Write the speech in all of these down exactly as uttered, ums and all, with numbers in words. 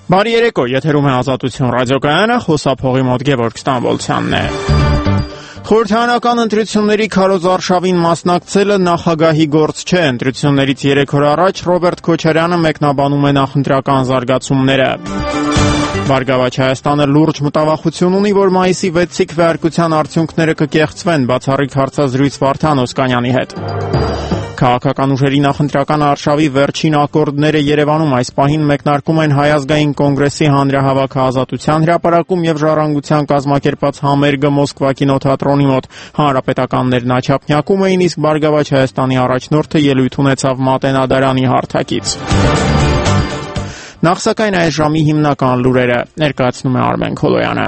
Բարի երեկո, եթերում է Ազատություն ռադիոկայանը, խոսափողի մոտ Գևորգ Ստամբոլցյանն է։ Խորհրդարանական ընտրությունների քարոզ արշավին մասնակցելը նախագահի գործ չէ։ Ընտրություններից երեք օր առաջ Ռոբերտ Քոչարյանը մեկնաբանում է նախընտրական զարգացումները։ Բարգավաճ Հայաստանը լուրջ մտավախություն ունի, որ մայիսի վեցի քվեարկության արդյունքները կկեղծվեն, բացառիկ հարցազրույց Վարդան Օսկանյանի հետ։ Քաղաքական ուժերի նախընտրական արշավի վերջին ակորդները Երևանում այս պահին մեկնարկում են Հայ ազգային կոնգրեսի հանրահավաքը Ազատության հրապարակում եւ Ժառանգության կազմակերպած համերգը Մոսկվա կինոթատրոնի մոտ։ Հանրապետականներն աչափնյակում էին, իսկ Բարգավաճ Հայաստանի առաջնորդը ելույթ ունեցավ Մատենադարանի հարթակից։ Նախ սակայն այս ժամի հիմնական լուրերը ներկայացնում է Արմեն Քոլոյանը։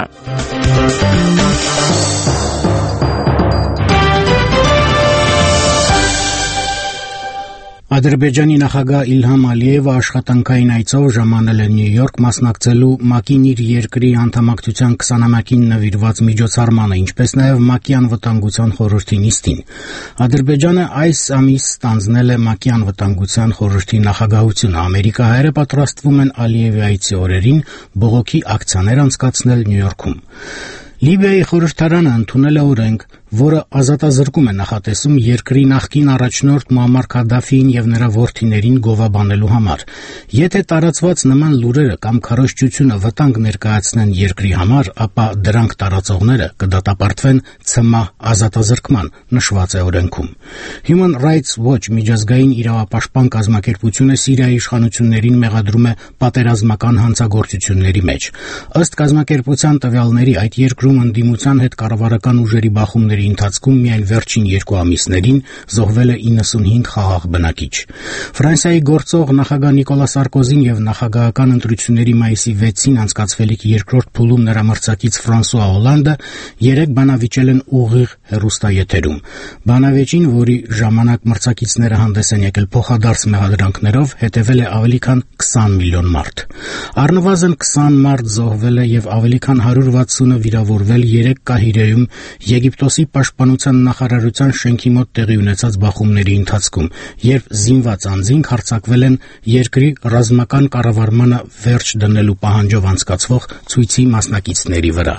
Ադրբեջանի նախագահ Իլհամ Ալիևը աշխատանքային այցով ժամանել է Նյու Յորք մասնակցելու ՄԱԿ-ին իր երկրի անդամակցության քսանամյակին նվիրված միջոցառմանը, ինչպես նաև ՄԱԿ-ի անվտանգության խորհրդի նիստին։ Ադրբեջանը այս ամիս ստանձնել է ՄԱԿ-ի անվտանգության խորհրդի նախագահությունը։ Ամերիկահայերը պատրաստվում են Ալիևի այցի օրերին բողոքի ակցիաներ անցկացնել Նյու Յորքում։ Լիբիայի խորհրդարանը ընդունել է օրենք, որը ազատազրկում է նախատեսում երկրի նախկին առաջնորդ Մուամմար Քադաֆիին եւ նրա որդիներին գովաբանելու համար։ Եթե տարածված նման լուրերը կամ քարոզչությունը վտանգ ներկայացնեն երկրի համար, ապա դրանք տարածողները կդատապարտվեն ցմահ ազատազրկման, նշված է օրենքում։ Human Rights Watch միջազգային իրավապաշտպան կազմակերպությունը Սիրիայի իշխանություններին մեղադրում է պատերազմական հանցագործությունների մեջ։ Ըստ կազմակերպության տվյալների, այդ երկրում ընդդիմության հետ կառավարական ուժերի բախումների ընթացքում միայն վերջին երկու ամիսներին զոհվել է իննսունհինգ խաղաղ բնակիչ։ Ֆրանսիայի գործող նախագահ Նիկոլա Սարկոզին եւ նախագահական ընտրությունների մայիսի վեցին անցկացվելիք երկրորդ փուլում նրա մրցակից Ֆրանսուଆ Օլանդը երեք բանավիճել են ուղիղ հեռուստաեթերում։ Բանավեճին, որի ժամանակ մրցակիցները հանդես են եկել փոխադարձ մեղադրանքներով, հետևել է ավելի քան քսան միլիոն մարդ։ Առնվազն քսան մարդ զոհվել է եւ ավելի քան հարյուր վաթսունը վիրավորվել երեք Կահիրեում Եգիպտոսի պաշտպանության նախարարության շենքի մոտ տեղի ունեցած բախումների ընթացքում, երբ զինված անձինք հարձակվել են երկրի ռազմական կառավարմանը վերջ դնելու պահանջով անցկացվող ցույցի մասնակիցների վրա։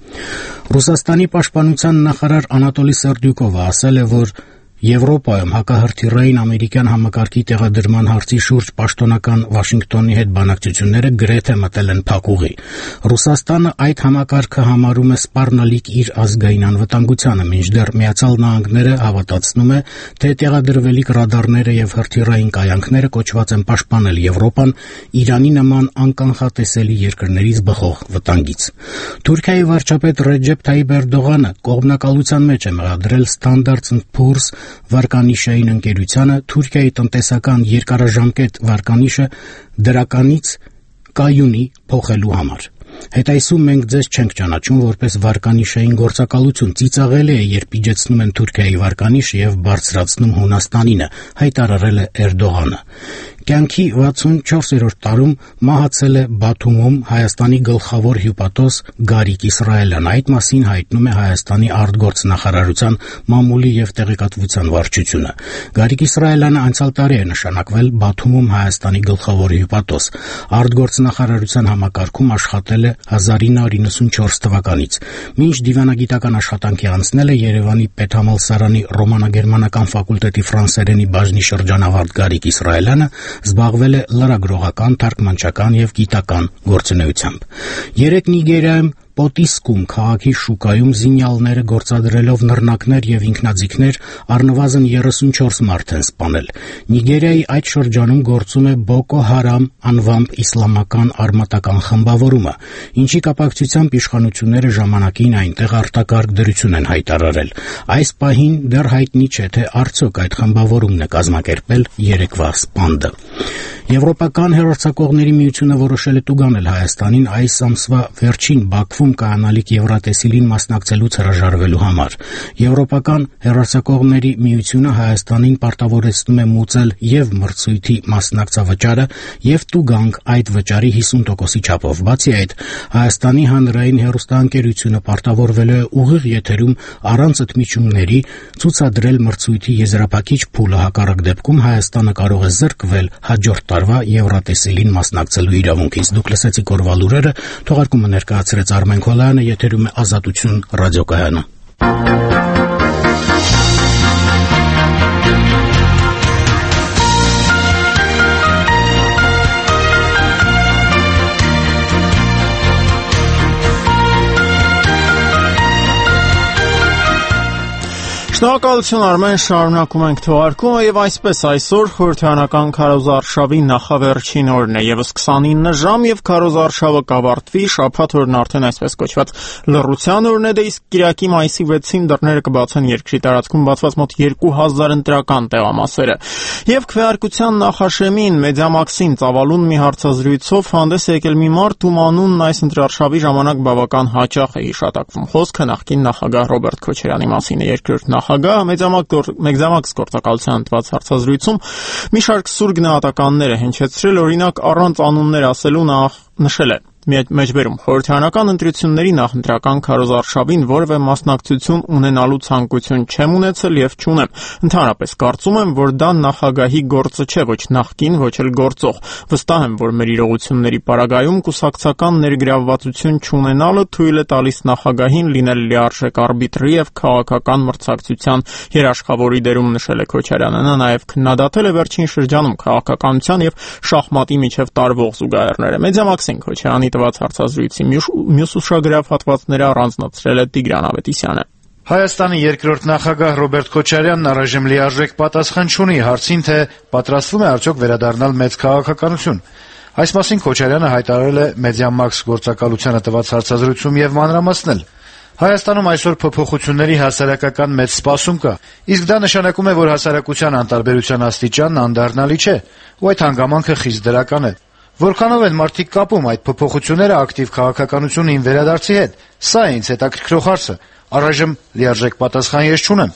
Ռուսաստանի պաշտպանության նախարար Անատոլի Սերդյուկովը ասել է, որ Եվրոպայում հակահրթիռային ամերիկյան համակարգի տեղադրման հարցի շուրջ պաշտոնական Վաշինգտոնի հետ բանակցությունները գրեթե մտել են փակուղի։ Ռուսաստանը այդ համակարգը համարում է սպառնալիք իր ազգային անվտանգությանը, մինչդեռ Միացյալ Նահանգները հավատացնում է, թե տեղադրվելիք ռադարները եւ հրթիռային կայանքները կոչված են պաշտպանել Եվրոպան Իրանի նման անկանխատեսելի երկրներից բխող վտանգից։ Թուրքիայի վարչապետ Ռեջեփ Թայիպ Էրդողանը կողմնակալության մեջ է մեղադրել Standard and Poor's վարկանիշային ընկերությանը Թուրքիայի տնտեսական երկարաժամկետ վարկանիշը դրականից կայունի փոխելու համար։ Հետայսում մենք ձեզ չենք ճանաչում որպես վարկանիշային գործակալություն, ծիծաղելի է, երբ իջեցնում են Թուրքիայի վարկանիշը եւ բարձրացնում Հունաստանինը, հայտարարել է Էրդողանը։ Կյանքի վաթսունչորսերորդ տարում մահացել է Բաթումում Հայաստանի գլխավոր հյուպատոս Գարիկ Իսրայելյանը։ Այդ մասին հայտնում է Հայաստանի արտգործնախարարության մամուլի եւ տեղեկատվության վարչությունը։ Գարիկ Իսրայելյանը անցյալ տարի է նշանակվել Բաթումում Հայաստանի գլխավոր հյուպատոս։ Արտգործնախարարության համակարգում աշխատել է հազար ինը հարյուր իննսունչորս թվականից։ Մինչ դիվանագիտական աշխատանքի անցնել է Երևանի Պետհամալսարանի ռոմանագերմանական ֆակուլտետի ֆրանսերենի բաժնի շրջանավարտ Գարիկ Իսրայելյանը զբաղվել է լրագրողական, թարգմանչական եւ գիտական գործունեությամբ։ Երեք Նիգերիայում Պոտիսկում քաղաքի շուկայում զինյալները գործադրելով նռնակներ եւ ինքնաձիգներ առնվազն երեսունչորս մարդ են սպանել։ Նիգերիայի այդ շրջանում գործում է Բոկո Հարամ անվամբ իսլամական արմատական խմբավորումը, ինչի կապակցությամբ իշխանությունները ժամանակին այնտեղ արտակարգ դրություն են հայտարարել։ Այս պահին դեռ հայտնի չէ, թե արդյոք այդ խմբավորումն է կազմակերպել երեկվա սպանդը։ Եվրոպական հեռարձակողների միությունը որոշել է տուգանել Հայաստանին այս ամսվա վերջին Բաքվում կայանալիք Եվրատեսիլին մասնակցելուց հրաժարվելու համար։ Եվրոպական հեռարձակողների միությունը Հայաստանին պարտավորեցնում է մուծել եւ մրցույթի մասնակցավճարը եւ տուգանք այդ վճարի հիսուն տոկոսի չափով։ Բացի այդ, Հայաստանի հանրային հեռուստաընկերությունը պարտավորվել է ուղիղ եթերում առանց ընդմիջումների ցուցադրել մրցույթի եզրափակիչ փուլը, հակառակ դեպքում Հայաստանը կարող է զրկվել հաջորդ տարվա Եվրատեսիլին մասնակցելու իրավունքից։ Դուք լսեցիք օրվա լուրերը, թողարկումը ներկայացրեց Արմեն Քոլյանը, եթերում է Ազատություն ռադիոկայանը։ Շնորհակալություն Արմեն, շարունակում ենք թողարկումը եւ այսպես այսօր խորհրդարանական քարոզարշավի նախավերջին օրն է, եւս քսանինը ժամ եւ քարոզարշավը կավարտվի, շաբաթ օրն արդեն այսպես կոչված լռության օրն է, դե իսկ Կիրակի մայիսի վեցին դռները կբացեն երկրի տարածքում բացված մոտ երկու հազար ընտրական տեղամասերը։ Եվ քվեարկության նախաշեմին Մեդիամաքսին ծավալուն մի հարցազրույցով հանդես եկել մի մարդ, ում անունն այս ընտրարշավի ժամանակ բավական հաճախ է հիշատակվում։ Խոսքը նախկին նախագահ Ռոբերտ Քոչարյանի մասին է։ Երկրորդ նախագահ Մեդիամաքս գործակալության ընդված հարցազրույցում մի շարք սուր գնահատականներ է հնչեցրել, օրինակ առանց անուններ ասելու նա նշել է. Մեջբերում խորհրդարանական ընտրությունների նախընտրական քարոզարշավին որևէ մասնակցություն ունենալու ցանկություն չեմ ունեցել եւ չունեմ։ Ընդհանրապես կարծում եմ, որ դա նախագահի գործը չէ, ոչ նախկին, ոչ էլ գործող։ Վստահ եմ, որ մեր իրողությունների պարագայում կուսակցական ներգրավվածություն չունենալը թույլ է տալիս նախագահին լինել լիարժեք արբիտրի եւ քաղաքական մրցակցության երաշխավորի դերում, նշել է Քոչարյանը։ Նա նաեւ քննադատել է վերջին շրջանում քաղաքականության եւ շախմատի միջև տարվող զուգահեռները։ Մեդիամաքսին Քոչարյանի տված հարցազրույցի մյուս ուշագրավ հատվածները առանձնացրել է Տիգրան Ավետիսյանը։ Հայաստանի երկրորդ նախագահ Ռոբերտ Քոչարյանն առայժմ լիարժեք պատասխան չունի հարցին, թե պատրաստվում է արդյոք վերադառնալ մեծ քաղաքականություն։ Այս մասին Քոչարյանը հայտարարել է Մեդիամաքս գործակալությանը տված հարցազրույցում եւ մանրամասնել. Հայաստանում այսօր փոփոխությունների հասարակական մեծ սպասում կա, իսկ դա նշանակում է, որ հասարակության անտարբերության աստիճանն անդառնալի չէ, ու այդ հանգամանքը խիստ դրական է։ Որքանով են մարդիկ կապում այդ փոփոխությունները ակտիվ քաղաքականությունին վերադարձի հետ, սա է ինձ հետաքրքրող հարցը, առայժմ լիարժեք պատասխան ես չունեմ։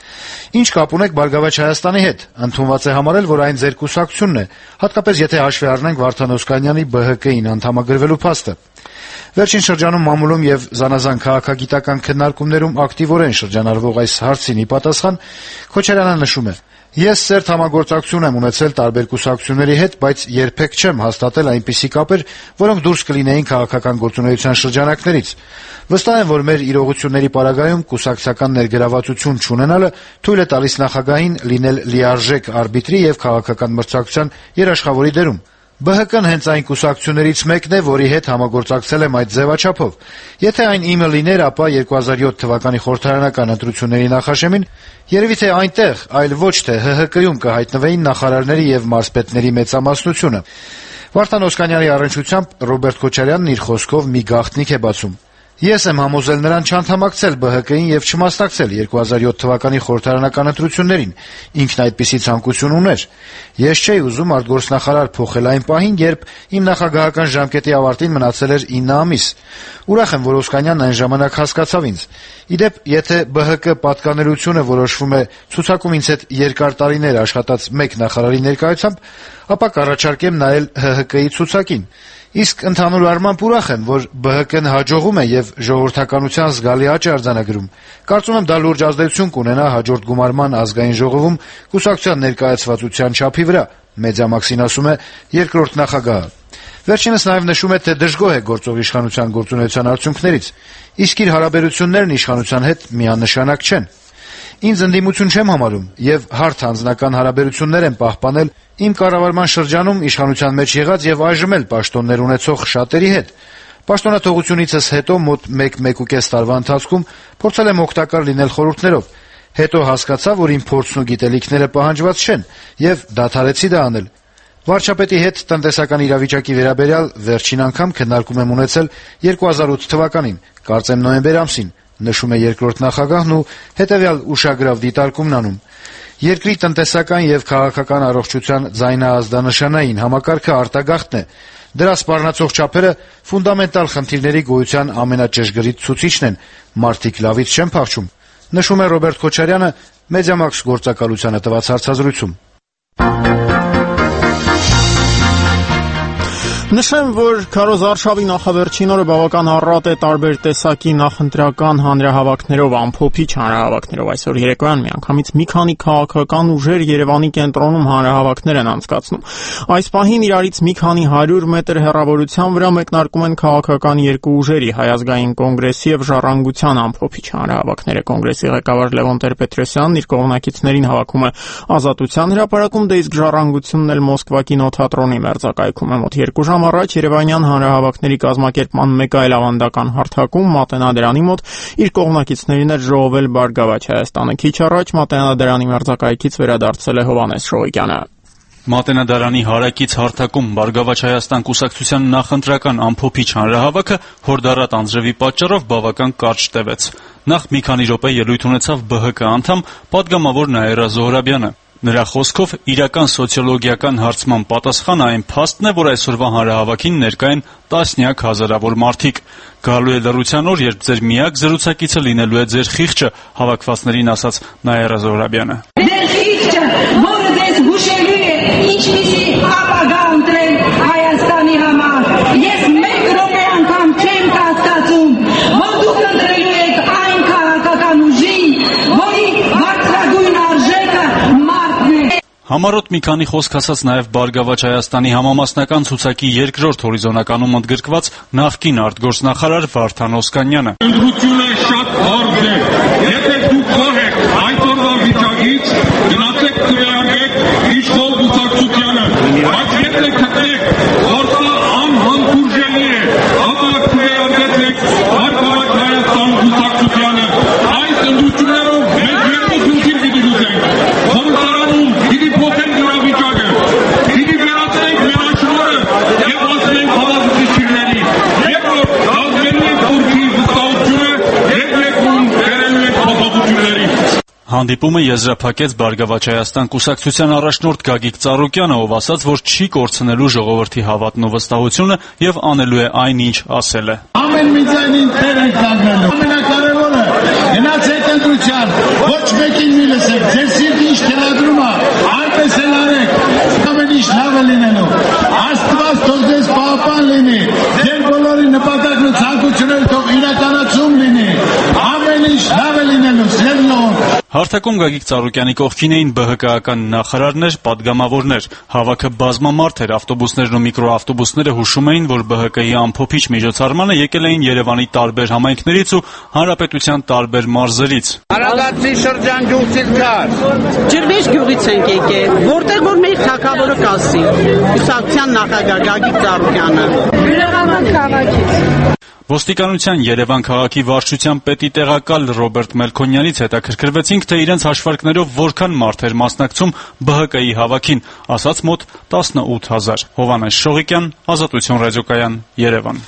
Ինչ կապ ունեք Բարգավաճ Հայաստանի հետ, ընդունված է համարել, որ այն ձեր կուսակցությունն է, հատկապես եթե հաշվի առնենք Վարդան Օսկանյանի B H K-ին անդամագրվելու փաստը։ Վերջին շրջանում մամուլում եւ զանազան քաղաքագիտական քննարկումներում ակտիվորեն շրջանառվող այս հարցին ի պատասխան Քոչարյանը նշում է. Ես սերտ համագործակցություն եմ ունեցել տարբեր կուսակցությունների հետ, բայց երբեք չեմ հաստատել այնպիսի կապեր, որոնք դուրս կլինեին քաղաքական գործունեության շրջանակներից։ Վստահ եմ, որ մեր իրողությունների պարագայում կուսակցական ներգրավվածություն չունենալը թույլ է տալիս նախագահին լինել լիարժեք արբիտրի եւ քաղաքական մրցակցության երաշխավորի դերում։ B H K-ն հենց այն կուսակցություններից մեկն է, որի հետ համագործակցել եմ այդ ձևաչափով։ Եթե այն իմը լիներ, ապա երկու հազար յոթ թվականի խորհրդարանական ընտրությունների նախաշեմին երևի թե այնտեղ, այլ ոչ թե H H K-ում կհայտնվեին նախարարների եւ մարզպետների մեծամասնությունը։ Վարդան Օսկանյանի առնչությամբ Ռոբերտ Քոչարյանն իր խոսքով մի գաղտնիք է բացում. Ես եմ համոզել նրան չանդամակցել B H K-ին եւ չմասնակցել երկու հազար յոթ թվականի խորհրդարանական ընտրություններին։ Ինքն այդպիսի ցանկություն ուներ։ Ես չէի ուզում արտգործնախարար փոխել այն պահին, երբ իմ նախագահական ժամկետի ավարտին մնացել էր ինը ամիս։ Ուրախ եմ, որ Օսկանյանն այն ժամանակ հասկացավ ինձ։ Իդեպ, եթե B H K պատկանելությունը որոշվում է ցուցակում ինձ հետ երկար տարիներ աշխատած մեկ նախարարի ներկայությամբ, ապա կառաջարկեմ նայել H H K-ի ցուցակին։ Իսկ ընդհանուր առմամբ ուրախ եմ, որ B H K-ն հաջողում է եւ ժողովրդականության զգալի աճ արձանագրում։ Կարծում եմ դա լուրջ ազդեցություն կունենա հաջորդ գումարման ազգային ժողովում կուսակցության ներկայացվածության չափի վրա, Մեդիամաքսին ասում է երկրորդ նախագահը։ Վերջինս նաեւ նշում է, թե դժգոհ է գործող իշխանության գործունեության արդյունքներից, իսկ իր հարաբերություններն իշխանության հետ միանշանակ չեն։ Ինձ ընդդիմություն չեմ համարում եւ հարթ անձնական հարաբերություններ եմ պահպանել իմ կառավարման շրջանում իշխանության մեջ եղած եւ այժմ էլ պաշտոններ ունեցող շատերի հետ։ Պաշտոնաթողությունիցս հետո մոտ մեկ-մեկուկես տարվա ընթացքում փորձել եմ օգտակար լինել խորհուրդներով։ Հետո հասկացա, որ իմ փորձն ու գիտելիքները պահանջված չեն եւ դադարեցի դա անել։ Վարչապետի հետ տնտեսական իրավիճակի վերաբերյալ վերջին անգամ քննարկում եմ ունեցել երկու հազար ութ թվականին, կարծեմ նոյեմբեր ամսին, նշում է երկրորդ նախագահն ու հետեւյալ ուշագրավ դիտարկումն անում. Երկրի տնտեսական եւ քաղաքական առողջության ձայնաազդանշանային համակարգը արտագաղթն է։ Դրա սպառնացող չափերը ֆունդամենտալ խնդիրների գոյության ամենաճշգրիտ ցուցիչն են։ Մարդիկ լավից չեն փախչում, նշում է Ռոբերտ Քոչարյանը Մեդիամաքս գործակալությանը տված հարցազրույցում։ Նշեմ, որ Քարոզ Արշավի նախավերջին օրը բավական առատ է տարբեր տեսակի նախընտրական հանրահավաքներով, ամփոփիչ հանրահավաքներով։ Այսօր երեկոյան միանգամից մի քանի քաղաքական ուժեր Երևանի կենտրոնում հանրահավաքներ են անցկացնում։ Այս պահին իրարից մի քանի հարյուր մետր հեռավորության վրա մեկնարկում են քաղաքական երկու ուժերի՝ Հայ ազգային կոնգրեսի եւ Ժառանգության ամփոփիչ հանրահավաքները։ Կոնգրեսի ղեկավար Լևոն Տեր-Պետրոսյանն իր կողմնակիցներին հավաքում է Ազատության հրապարակում, դե իսկ Ժառանգությունն էլ Մոսկվա կինոթատրոնի մերձակայքում է։ Մոտ երկու ժամ առաջ Երևանյան հանրահավաքների կազմակերպման մեկ այլ ավանդական հարթակում Մատենադարանի մոտ իր կողմնակիցներին էր ժողովել Բարգավաճ Հայաստանը։ Քիչ առաջ Մատենադարանի մերձակայքից վերադարձել է Հովհաննես Շողիկյանը։ Մատենադարանի հարակից հարթակում Բարգավաճ Հայաստան կուսակցության նախընտրական ամփոփիչ հանրահավաքը հորդառատ անձրևի պատճառով բավական կարճ տևեց։ Նախ մի քանի րոպե ելույթ ունեցավ Բ Հ Կ անդամ պատգամավոր Նաիրա Զոհրաբյանը։ Նրա խոսքով իրական սոցիոլոգիական հարցման պատասխանը այն փաստն է, որ այսօրվա հանրահավաքին ներկա են տասնյակ հազարավոր մարդիկ։ Գալու է լռության օր, երբ ձեր միակ զրուցակիցը լինելու է ձեր խիղճը, հավաքվածներին ասաց Նաիրա Զոհրաբյանը։ Ձեր խիղճը, որը ձեզ հուշելու է ինչպիսի ապագա ընտրել Հայաստանի համար։ Ես մեկ րոպե անգամ չեմ կասկածում, որ դուք ընտրելու եք այն քաղաքական ուժին, որի բարձրագույն արժեքը Համառոտ մի քանի խոսք ասաց նաև Բարգավաճ Հայաստանի համամասնական ցուցակի երկրորդ հորիզոնականում ընդգրկված նախկին արտգործնախարար Վարդան Օսկանյանը։ Ընտրությունը շատ հարց է։ Եթե դուք գոհ եք այսօրվա վիճակից, գնացեք քվեարկեք իշխող կուսակցությանը, բայց եթե գտնեք, որ սա անհանդուրժելի է, ապա քվեարկեք Բարգավաճ Հայաստան կուսակցությանը։ Այս ընտրություններով մենք երկու խնդիր պիտի լուծենք։ Խորհրդարանում պիտի փոխենք նրա վիճակը, պիտի վերացնենք մենաշնորհը եւ ասենք հավաքություններին։ Երկրորդ, կազմելու ենք խորքի վստահությունը եւ երկրում բերելու ենք փոփոխությունների։ Հանդիպումը եզրափակեց Բարգավաճ Հայաստան կուսակցության առաջնորդ Գագիկ Ծառուկյանը, ով ասաց, որ չի կորցնելու ժողովրդի հավատն ու վստահությունը եւ անելու է այն, ինչ ասել է։ Ամեն մի ձայնին տեր ենք կանգնելու։ Ամենակարևորը գնացեք ընտրության, ոչ մեկին մի լսեք, ձեր սիրտը ինչ թելադրում է, այնպես էլ արեք, ամեն ինչ լավ է լինելու։ Աստված թող ձեզ պահապան լինի, ձեր բոլորի նպատակն ու ցանկությունները թող իրականացում լինի, ամեն ինչ լավ է լինելու, ձեր լող։ Հարթակում Գագիկ Ծառուկյանի կողքին էին Բ Հ Կ-ական նախարարներ, պատգամավորներ։ Հավաքը բազմամարդ էր, ավտոբուսներն ու միկրոավտոբուսները հուշում էին, որ Բ Հ Կ-ի ամփոփիչ միջոցառմանը եկել էին Երևանի տարբեր համայնքներից ու հանրապետության տարբեր մարզերից։ Արագածի շրջան գյուղից կար։ Ջրվեժ գյուղից ենք եկել, որտեղ որ մեր թագավորը կասի։ Կուսակցության նախագահ Գագիկ Ծառուկյանը։ Յուրահատուկ քաղաքից։ Ոստիկանության Երևան քաղաքի վարչության պետի տեղակալ Ռոբերտ Մելքոնյանից հետաքրքրվեցինք, թե իրենց հաշվարկներով որքան մարդ էր մասնակցում Բ Հ Կ-ի հավաքին, ասաց մոտ տասնութ հազար։ Հովհաննես Շողիկյան, Ազատություն ռադիոկայան, Երևան։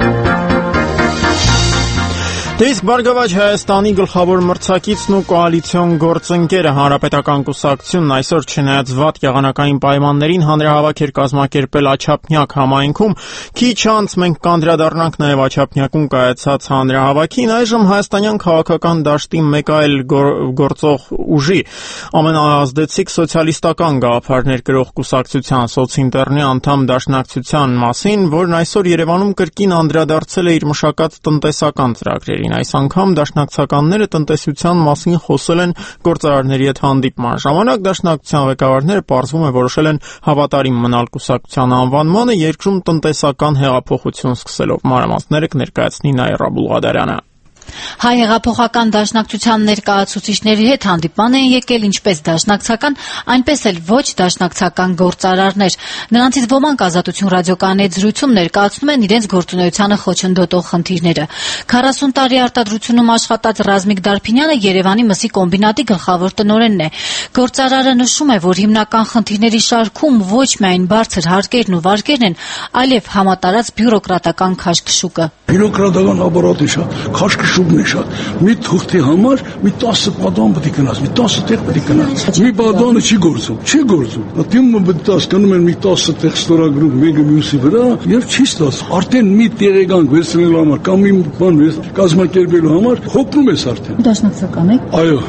Դե իսկ Բարգավաճ Հայաստանի գլխավոր մրցակիցն ու կոալիցիոն գործընկերը Հանրապետական կուսակցությունն այսօր չնայած վատ եղանակային պայմաններին հանրահավաք էր կազմակերպել Աչափնյակ համայնքում։ Քիչ անց մենք կանդրադառնանք նաև Աչափնյակում կայացած հանրահավաքին։ Այժմ հայաստանյան քաղաքական դաշտի մեկ այլ գործող ուժի ամենաազդեցիկ սոցիալիստական գաղափարներ կրող կուսակցության սոցինտերնի անդամ դաշնակցության մասին, որն այսօր Երևանում կրկին անդրադարձել է իր մշակած տնտեսական ծրագրերին։ Այս անգամ դաշնակցականները տնտեսության մասին խոսել են գործարարների հետ հանդիպման ժամանակ։ Դաշնակցության ղեկավարները պարզվում է որոշել են հավատարիմ մնալ կուսակցության անվանմանը, երկրում տնտեսական հեղափոխություն սկսելով։ Մանրամասները կներկայացնի Նաիրա Բուլղադարյանը։ Հայ հեղափոխական դաշնակցության ներկայացուցիչների հետ հանդիպման են եկել ինչպես դաշնակցական, այնպես էլ ոչ դաշնակցական գործարարներ։ Նրանցից ոմանք Ազատություն ռադիոկայանի հետ զրույցում ներկայացնում են իրենց գործունեությանը խոչընդոտող խնդիրները։ քառասուն տարի արտադրությունում աշխատած Ռազմիկ Դարփինյանը Երևանի մսի կոմբինատի գլխավոր տնօրենն է։ Գործարարը նշում է, որ հիմնական խնդիրների շարքում ոչ միայն բարձր հարկերն ու վարկերն են, այլև համատարած բյուրոկրատական քաշքշուկը։ Բյուրոկրատական ապարատը շատ, քաշքշուկն է շատ։ Մի թուղթի համար մի տասը պատվան պետք է գնաց, մի տասը տեղ պետք է գնաց։ Մի պատվանը չի գործում, չի գործում։ Դիմը պետք է հասկանում են մի տասը տեղ ստորագրում մեկը մյուսի վրա եւ չի ստացվում։ Արդեն մի տեղեկանք վերցնելու համար կամ մի բան կազմակերպելու համար հոգնում ես արդեն։ Դաշնակցական եք։ Այո։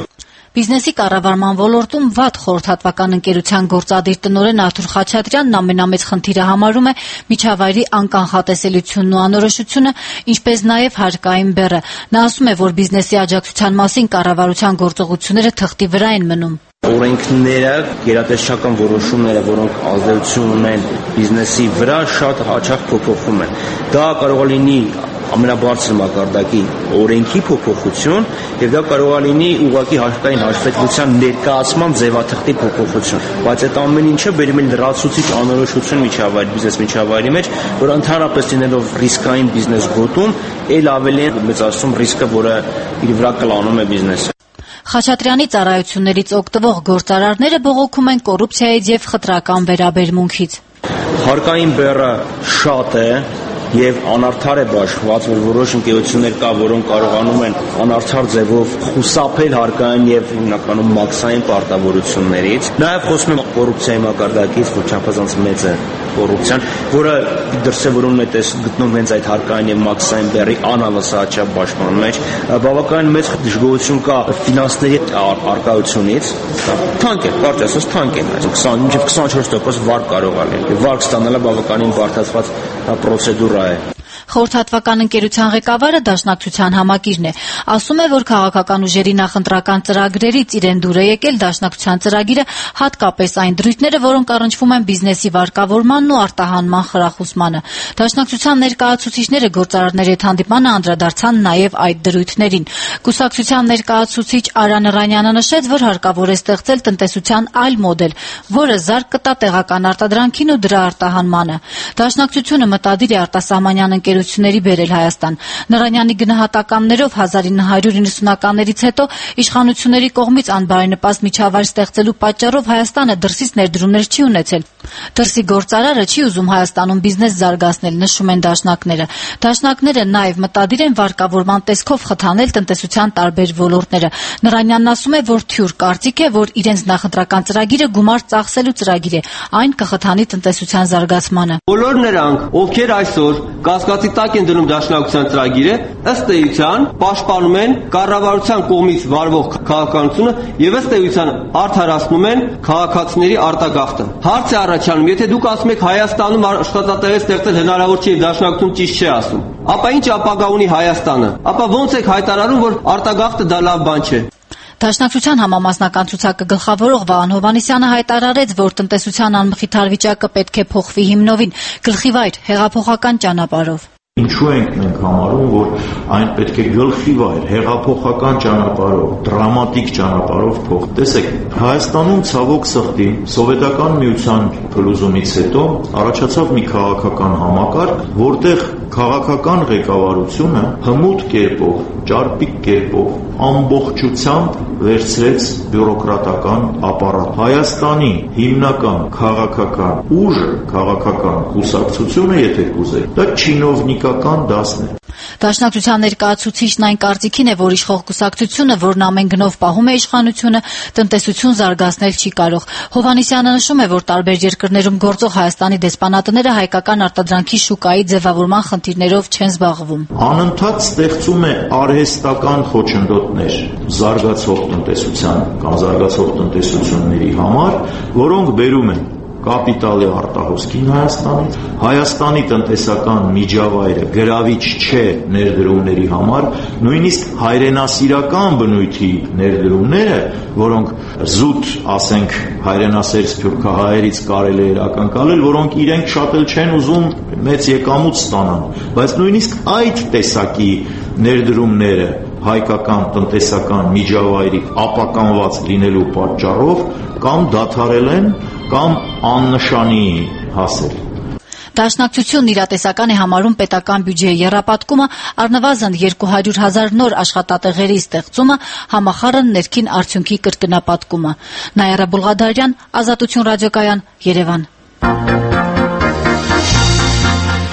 Բիզնեսի կառավարման ոլորտում վատ խորհրդատվական ընկերության գործադիր տնօրեն Արթուր Խաչատրյանն ամենամեծ խնդիրը համարում է միջավայրի անկանխատեսելիությունն ու անորոշությունը, ինչպես նաև հարկային բեռը։ Նա ասում է, որ բիզնեսի աջակցության մասին կառավարության գործողությունները թղթի վրա են մնում։ Օրենքները, գերատեսչական որոշումները, որոնք ազդեցություն ունեն բիզնեսի վրա, շատ հաճախ փոփոխվում են։ Դա կարող է լինի ամենաբարձր մակարդակի օրենքի փոփոխություն, եւ դա կարող է լինի ուղղակի հարկային հաշվետվության ներկայացման ձևաթղթի փոփոխություն, բայց այդ ամեն ինչը բերում է լրացուցիչ անորոշություն միջավայր, բիզնես միջավայրի մեջ, որ ընդհանրապես լինելով ռիսկային բիզնես գոտում, ել ավելի է մեծացնում ռիսկը, որը իր վրա կլանում է բիզնեսը։ Խաչատրյանի ծառայություններից օգտվող գործարարները բողոքում են կոռուպցիայից եւ խտրական վերաբերմունքից։ Հարկային բեռը շատ է եւ անարդար է բաշխված, որ որոշ ընկերություններ կա, որոնք կարողանում են անարդար ձևով խուսափել հարկային եւ հիմնականում մաքսային պարտավորություններից։ Նաեւ խոսում եմ կոռուպցիայի մակարդակից, որ չափազանց մեծ է կոռուպցիան, որը դրսևորումն է տես գտնում հենց այդ հարկային եւ մաքսային բեռի անհավասարաչափ պաշտպանման մեջ։ Բավականին մեծ դժգոհություն կա ֆինանսների արկայությունից։ Թանկ է, կարճ ասած թանկ է, այսինքն մինչեւ քսանչորս տոկոս վարկ կարող է լինել։ Վարկ ստանալը բավականին բարդացված պրոցեդուրա է։ Խորհրդատվական ընկերության ղեկավարը Դաշնակցության համակիրն է։ Ասում է, որ քաղաքական ուժերի նախընտրական ծրագրերից իրեն դուր է եկել Դաշնակցության ծրագիրը, հատկապես այն դրույթները, որոնք առնչվում են բիզնեսի վարկավորմանն ու արտահանման խրախուսմանը։ Դաշնակցության ներկայացուցիչները գործարարների հետ հանդիպմանը անդրադարձան նաև այդ դրույթներին։ Կուսակցության ներկայացուցիչ Արա Նռանյանը նշեց, որ հարկավոր է ստեղծել տնտեսության այլ մոդել, որը զարկ կտա տեղական արտադրանքին ու դրա արտահանմանը։ Դաշնակցությունը մտադիր է արտասահմանյան ընկերությունների բերել Հայաստան։ Նռանյանի գնահատականներով հազար ինը հարյուր իննսունականներից հետո իշխանությունների կողմից անբարենպաստ միջավայր ստեղծելու պատճառով Հայաստանը դրսից ներդրումներ չի ունեցել։ Դրսի գործարարը չի ուզում Հայաստանում բիզնես զարգացնել, նշում են դաշնակները։ Դաշնակները նաև մտադիր են վարկավորման տեսքով խթանել տնտեսության տարբեր ոլորտները։ Նռանյանն ասում է, որ թյուր կարծիք է, որ իրենց նախընտրական ծրագիրը գումար ծախսելու ծրագիր է, այն կխթանի տնտեսության զարգացմանը։ Բոլոր նրանք, ովքեր այսօր կասկածի տակ են դնում Դաշնակցության ծրագիրը, ըստ էության պաշտպանում են կառավարության կողմից վարվող քաղաքականությունը եւ ըստ էության արդարացնում են քաղաքացիների արտագաղթը։ Հարց է առաջանում, եթե դուք ասում եք Հայաստանում աշխատատեղեր ստեղծել հնարավոր չէ, Դաշնակցություն ճիշտ չէ ասում, ապա ինչ ապագա ունի Հայաստանը։ Ապա ո՞նց եք հայտարարում, որ արտագաղթը դա լավ բան չէ։ Դաշնակցության համամասնական ցուցակը գլխավորող Վահան Հովհաննիսյանը հայտարարեց, որ տնտեսության անմխիթար վիճակը պետք է փոխվի հիմնովին, գլխիվայր հեղափոխական ճանապարհով։ Ինչու ենք մենք համարում, որ այն պետք է գլխիվայր հեղափոխական ճանապարհով, դրամատիկ ճանապարհով փոխ։ Տեսեք, Հայաստանում ցավոք սրտի սովետական միության փլուզումից հետո առաջացավ մի քաղաքական համակարգ, որտեղ քաղաքական ղեկավարությունը հմուտ կերպով, ճարպիկ կերպով, ամբողջությամբ վերցրեց բյուրոկրատական ապարատ։ Հայաստանի հիմնական քաղաքական ուժը, քաղաքական կուսակցությունը, եթե կուզեք, դա չինովնիկական դասն է։ Դաշնակցության ներկայացուցիչն այն կարծիքին է, որ իշխող կուսակցությունը, որն ամեն գնով պահում է իշխանությունը, տնտեսություն զարգացնել չի կարող։ Հովհաննիսյանը նշում է, որ տարբեր երկրներում գործող Հայաստանի դեսպանատները հայկական արտադրանքի շուկայի ձևավորման խնդիրներով չեն զբաղվում։ Անընդհատ ստեղծում է արհեստական խոչընդոտներ զարգացող տնտեսության կամ զարգացող տնտեսությունների համար, որոնք բերում են կապիտալի արտահոսքին Հայաստանից, Հայաստանի տնտեսական միջավայրը գրավիչ չէ ներդրումների համար, նույնիսկ հայրենասիրական բնույթի ներդրումները, որոնք զուտ, ասենք, հայրենասեր սփյուռքահայերից կարելի է ակնկալել, որոնք իրենք շատ էլ չեն ուզում մեծ եկամուտ ստանան, բայց նույնիսկ այդ տեսակի ներդրումները հայկական տնտեսական միջավայրի ապականված լինելու պատճառով կամ դադարել են, կամ աննշանի հասել։ Դաշնակցությունն իրատեսական է համարում պետական բյուջեի եռապատկումը, առնվազն երկու հարյուր հազար նոր աշխատատեղերի ստեղծումը, համախառն ներքին արդյունքի կրկնապատկումը։ Նաիրա Բուլղադարյան, Ազատություն ռադիոկայան, Երևան։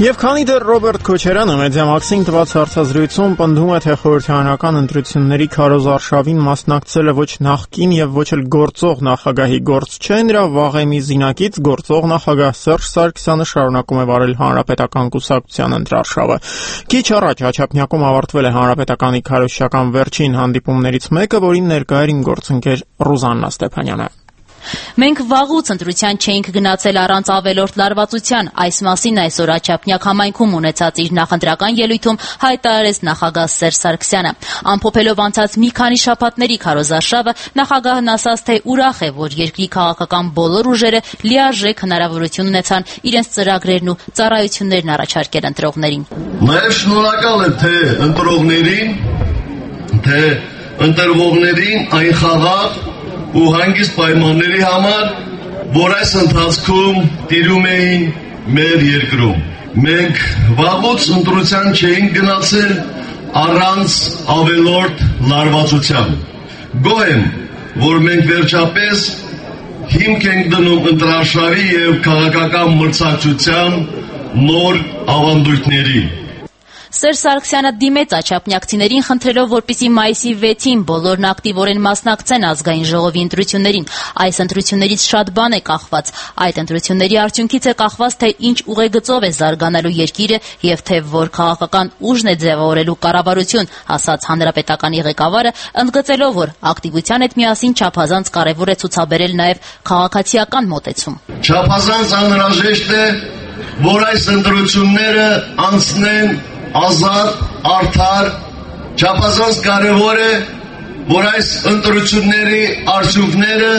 Եվ քանի դեռ Ռոբերտ Քոչարյանը Մեդիամաքսին տված հարցազրույցում պնդում է, թե խորհրդարանական ընտրությունների քարոզարշավին մասնակցելը ոչ նախկին եւ ոչ էլ գործող նախագահի գործ չէ, նրա վաղեմի զինակից գործող նախագահ Սերժ Սարգսյանը շարունակում է վարել Հանրապետական կուսակցության ընտրարշավը։ Քիչ առաջ Հաչափնյակում ավարտվել է Հանրապետականի քարոզչական վերջին հանդիպումներից մեկը, որին ներկա էր իմ գործընկեր Ռուզաննա Ստեփանյանը։ Մենք վաղուց ընտրության չէինք գնացել առանց ավելորդ լարվածության, այս մասին այսօր Հաչափնյակ համայնքում ունեցած իր նախընտրական ելույթում հայտարարեց նախագահ Սերժ Սարգսյանը։ Ամփոփելով անցած մի քանի շաբաթների քարոզարշավը, նախագահն ասաց, թե ուրախ է, որ երկրի քաղաքական բոլոր ուժերը լիարժեք հնարավորություն ունեցան իրենց ծրագրերն ու ծառայություններն առաջարկել ընտրողներին։ Նաև շնորհակալ եմ թե ընտրողներին, թե ընտրվողներին այն խաղաղ ու հանգիստ պայմանների համար, որ այս ընթացքում տիրում էին մեր երկրում։ Մենք վաղուց ընտրության չէինք գնացել առանց ավելորդ լարվածության։ Գոհ եմ, որ մենք վերջապես հիմք ենք դնում ընտրարշավի եւ քաղաքական մրցակցության նոր ավանդույթների։ Սերժ Սարգսյանը դիմեց Հաչափնյակցիներին, խնդրելով, որպեսզի մայիսի վեցին բոլորն ակտիվորեն մասնակցեն ազգային ժողովի ընտրություններին։ Այս ընտրություններից շատ բան է կախված։ Այդ ընտրությունների արդյունքից է կախված, թե ինչ ուղեգծով է զարգանալու երկիրը եւ թե որ քաղաքական ուժն է ձևավորելու կառավարություն, ասաց Հանրապետականի ղեկավարը, ընդգծելով, որ ակտիվության հետ միասին չափազանց կարեւոր է ցուցաբերել նաեւ քաղաքացիական մոտեցում։ Չափազանց անհրաժեշտ է, որ այս ընտրությունները անցնեն ազատ, արդար, չափազանց կարևոր է, որ այս ընտրությունների արդյունքները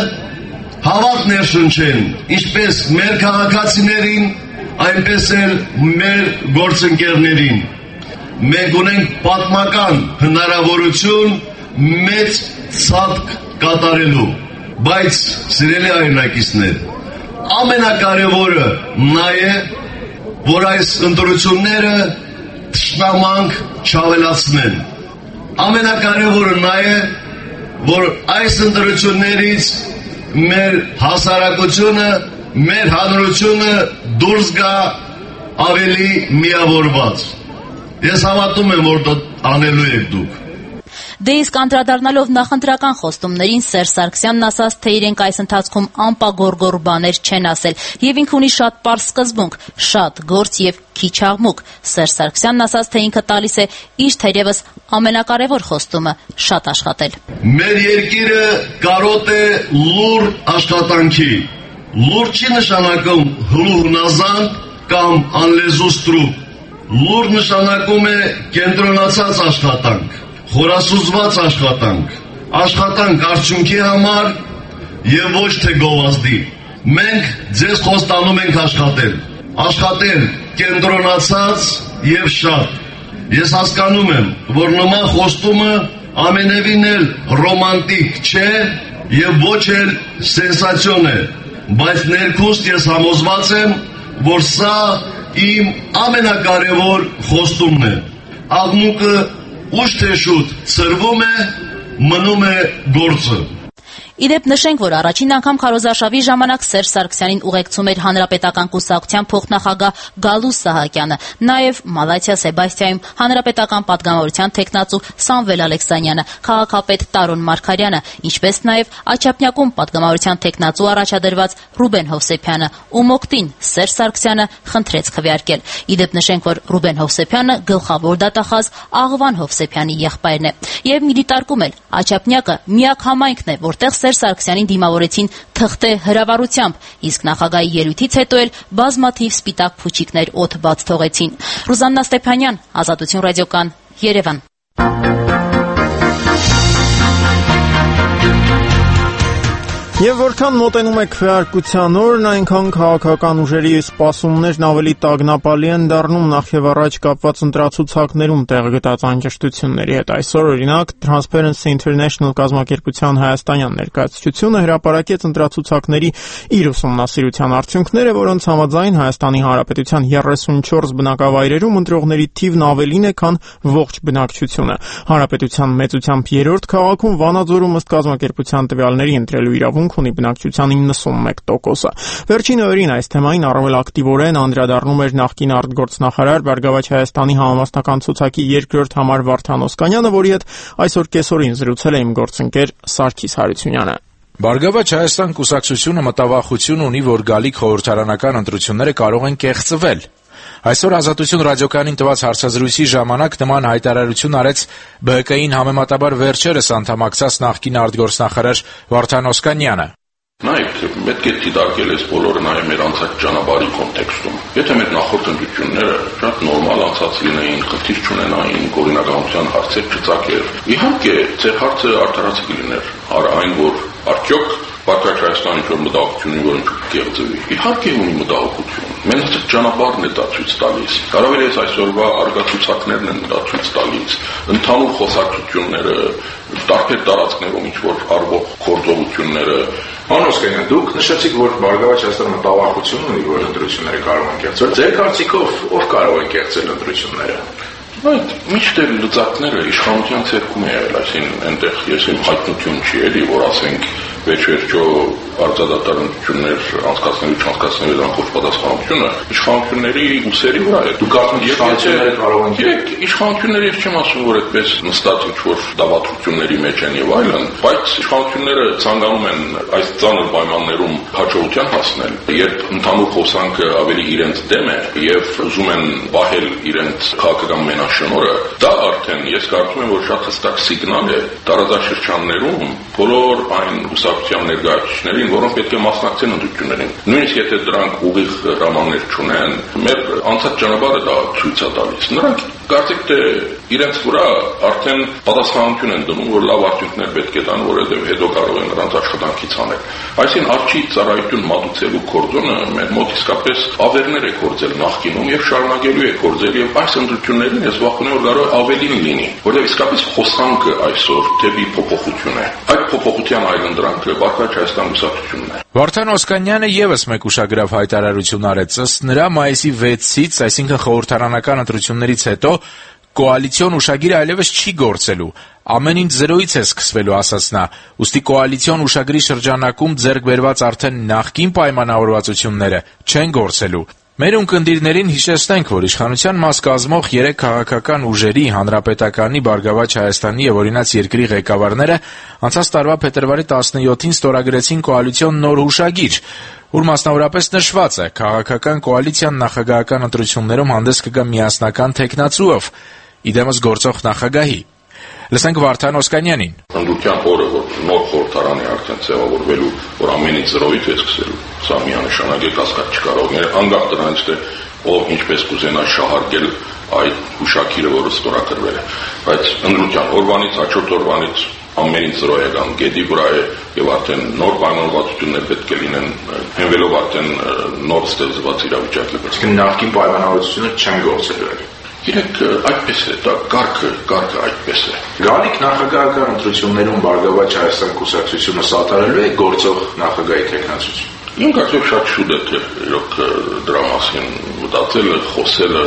հավատ ներշնչեն, ինչպես մեր քաղաքացիներին, այնպես էլ մեր գործընկերներին։ Մենք ունենք պատմական հնարավորություն մեծ ցածկ կատարելու, բայց սիրելի հայրենակիցներ, ամենակարևորը նա է, որ այս ընտրությունները թշնամանք չավելացնեն։ Ամենակարևորը նա է, որ այս ընտրություններից մեր հասարակությունը, մեր հանրությունը դուրս գա ավելի միավորված։ Ես հավատում եմ, որ դա անելու եք դուք։ Դե իսկ անդրադառնալով նախընտրական խոստումներին, Սերժ Սարգսյանն ասաց, թե իրենք այս ընթացքում անպագորգոր բաներ չեն ասել, եւ ինքը ունի շատ պարզ սկզբունք՝ շատ գործ եւ քիչ աղմուկ։ Սերժ Սարգսյանն ասաց, թե ինքը տալիս է իր թերևս ամենակարևոր խոստումը՝ շատ աշխատել։ Մեր երկիրը կարոտ է լուր աշխատանքի։ Լուր չի նշանակում հլուհնազանդ կամ անլեզու ստրուկ։ Լուր նշանակում է կենտրոնացած աշխատանք, խորասուզված աշխատանք, աշխատանք արդյունքի համար եւ ոչ թե գովազդի։ Մենք ձեզ խոստանում ենք աշխատել, աշխատել կենտրոնացած եւ շատ։ Ես հասկանում եմ, որ նման խոստումը ամենևին էլ ռոմանտիկ չէ եւ ոչ էլ սենսացիոն է, բայց ներքուստ ես համոզված եմ, որ սա իմ ամենակարևոր խոստումն է։ Աղմուկը ուշ թե շուտ ծրվում է, մնում է գործը։ Իդեպ նշենք, որ առաջին անգամ քարոզարշավի ժամանակ Սերժ Սարգսյանին ուղեկցում էր Հանրապետական կուսակցության փոխնախագահ Գալուստ Սահակյանը, նաև Մալաթիա Սեբաստիայում Հանրապետական պատգամավորության թեկնածու Սամվել Ալեքսանյանը, քաղաքապետ Տարոն Մարգարյանը, ինչպես նաև Հաչափնյակում պատգամավորության թեկնածու առաջադրված Ռուբեն Հովսեփյանը, ում օգտին Սերժ Սարգսյանը խնդրեց քվեարկել։ Իդեպ նշենք, որ Ռուբեն Հովսեփյանը գլխավոր դատախազ Աղվան Հովսեփյանի եղբայրն է։ Եվ մի դիտարկում էլ Հաչափնյակը միակ համայնքն է, որտեղ Սերժ Սարգսյանին դիմավորեցին թղթե հրավառությամբ, իսկ նախագահի ելույթից հետո էլ բազմաթիվ սպիտակ փուչիկներ օդ բաց թողեցին։ Ռուզաննա Ստեփանյան, Ազատություն ռադիոկան, Երևան։ Եվ որքան մոտենում է քվեարկության օրն, այնքան քաղաքական ուժերի սպասումներն ավելի տագնապալի են դառնում նախ եւ առաջ կապված ընտրացուցակներում տեղ գտած անճշտությունների հետ։ Այսօր, օրինակ, Transparency International կազմակերպության հայաստանյան ներկայացուցիչությունը հրապարակեց ընտրացուցակների իր ուսումնասիրության արդյունքները, որոնց համաձայն Հայաստանի Հանրապետության երեսունչորս բնակավայրերում ընտրողների թիվն ավելին է, քան ողջ բնակչությունը։ Հանրապետության մեծությամբ երրորդ քաղաքում Վանաձորում ըստ կազմակերպության տվյալների ընտրելու իրավունք կյանք ունի բնակչության իննսունմեկ տոկոսը։ Վերջին օրերին այս թեմային առավել ակտիվորեն անդրադառնում էր նախկին արտգործնախարար Բարգավաճ Հայաստանի համամասնական ցուցակի երկրորդ համար Վարդան Օսկանյանը, որի հետ այսօր կեսօրին զրուցել է իմ գործընկեր Սարգիս Հարությունյանը։ Բարգավաճ Հայաստան կուսակցությունը մտավախություն ունի, որ գալիք խորհրդարանական ընտրությունները կարող են կեղծվել։ Այսօր Ազատություն ռադիոկայանին տված հարցազրույցի ժամանակ նման հայտարարություն արեց B H K-ին համեմատաբար վերջերս անդամակցած նախկին արտգործնախարար Վարդան Օսկանյանը։ Նայեք, պետք է դիտարկել այս բոլորը նաև մեր անցած ճանապարհի կոնտեքստում։ Եթե մեր նախորդ ընտրությունները շատ նորմալ անցած լինեին, խնդիր չունենային, օրինականության հարցեր չծագեր, իհարկե, ձեր հարցը արդարացի կլիներ, արա այն, որ արդյոք Բարգավաճ Հայաստանի ինչ-որ մտահոգություն ունի, որ ինչ կեղծվի։ Իհարկե ունի մտահոգություն։ Մենք ճանապարհն է դա ցույց տալիս։ Կարևորը այս այսօրվա արգացուցակներն են դա ցույց տալիս։ Ընդհանուր խոսակցությունները, տարբեր տարածքներում ինչ-որ արվող գործողությունները։ Պարոն Օսկանյան, դուք նշեցիք, որ Բարգավաճ Հայաստանը մտահոգություն ունի, որ ընտրությունները կարող են կեղծվել։ Ձեր կարծիքով ով կարող է կեղծել ընտրությունները։ Այդ միշտ էլ լծակները իշխանության ցերկում է եղել, այսինքն այնտեղ ես իմ հայտնություն չի էլի, որ ասենք վերջ-վերջո արձադատար ընտրություններ անցկացնելու չանցկացնելու դրանք ոչ պատասխանատվությունը իշխանությունների ուսերի վրա է։ Դուք կարծում եք իշխանությունները կարող են գիտեք, իշխանությունները ես չեմ ասում, որ այդպես նստած ինչ-որ դավադրությունների մեջ են եւ այլն, բայց իշխանությունները ցանկանում են այս ծանր պայմաններում հաջողության հասնել, երբ ընդհանուր խոսանքը ավելի իրենց դեմ է եւ ուզում են բահել իրենց քաղաքական մենաշնորհը, դա արդեն ես կարծում եմ, որ շատ հստակ սիգնալ է տարածաշրջաններում բոլոր այն հուսակցության ներկայացուցիչներին, որոնք պետք է մասնակցեն ընտրություններին։ Նույնիսկ եթե դրանք ուղիղ հրամաններ չունեն, մեր անցած ճանապարհը դա ցույց է տալիս։ Նրանք կարծեք թե իրենց վրա արդեն պատասխանատվություն են դնում, որ լավ արդյունքներ պետք է տան, որովհետև հետո կարող են նրանց աշխատանքից անել։ Այսինքն արջի ծառայություն մատուցելու կորձոնը մեր մոտ իսկապես ավերներ է կորձել նախկինում եւ շարունակելու է կորձել եւ այս ընտրություններին ես վախենում եմ, որ կարող է ավելին լինի, որովհետև իսկապես խոսանքը այսօր դեպի փոփոխություն է։ Այդ փոփոխության այլընտրանքը Բարգավաճ Հայաստան կուսակցությունն է։ Վարդան Օսկանյանը եւս մեկ ուշագրավ հայտարարություն արեց, ըստ նրա մայիսի վեցից, այսինքն խորհրդարանական ընտրություններից հետո կոալիցիոն ուշագիրը այլևս չի գործելու։ Ամեն ինչ զրոյից է սկսվելու, ասաց նա։ Ուստի կոալիցիոն ուշագրի շրջանակում ձեռք բերված արդեն նախկին պայմանավորվածությունները չեն գործելու։ Մեր ունկնդիրներին հիշեցնենք, որ իշխանության մաս կազմող երեք քաղաքական ուժերի, Հանրապետականի, Բարգավաճ Հայաստանի եւ Օրինաց երկրի ղեկավարները անցած տարվա փետրվարի տասնյոթին ստորագրեցին կոալիցիոն նոր հուշագիր, ուր մասնավորապես նշված է. քաղաքական կոալիցիան նախագահական ընտրություններում հանդես կգա միասնական թեկնածուով, իդեմս գործող նախագահի։ Լսենք Վարդան Օսկանյանին։ Ընդդուքյան օրը, որ նոր խորհրդարան է արդեն ձևավորվելու, որ ամենից զրոյից է սկսելու, սա միանշանակ է կասկած չկարող։ Անկախ դրանից, թե ով ինչպես կուզենա շահարկել այդ հուշագիրը, որը ստորագրվել է, բայց ընդդուքյան օրվանից, հաջորդ օրվանից ամենից զրոյական գեդի վրա է եւ արդեն նոր պայմանավորվածություններ պետք է լինեն, հենվելով արդեն նոր ստեղծված իրավիճակի վրա։ Իսկ նախկին պայմանավորվածությունները չեն գործելու։ Գիտեք, այդպես է, դա կարգը, կարգը այդպես է։ Գալիք նախագահական ընտրություններում Բարգավաճ Հայաստան կուսակցությունը սատարելու է գործող նախագահի թեկնածություն։ Իմ կարծիքով շատ շուտ է թե իրոք դրա մասին մտածելը, խոսելը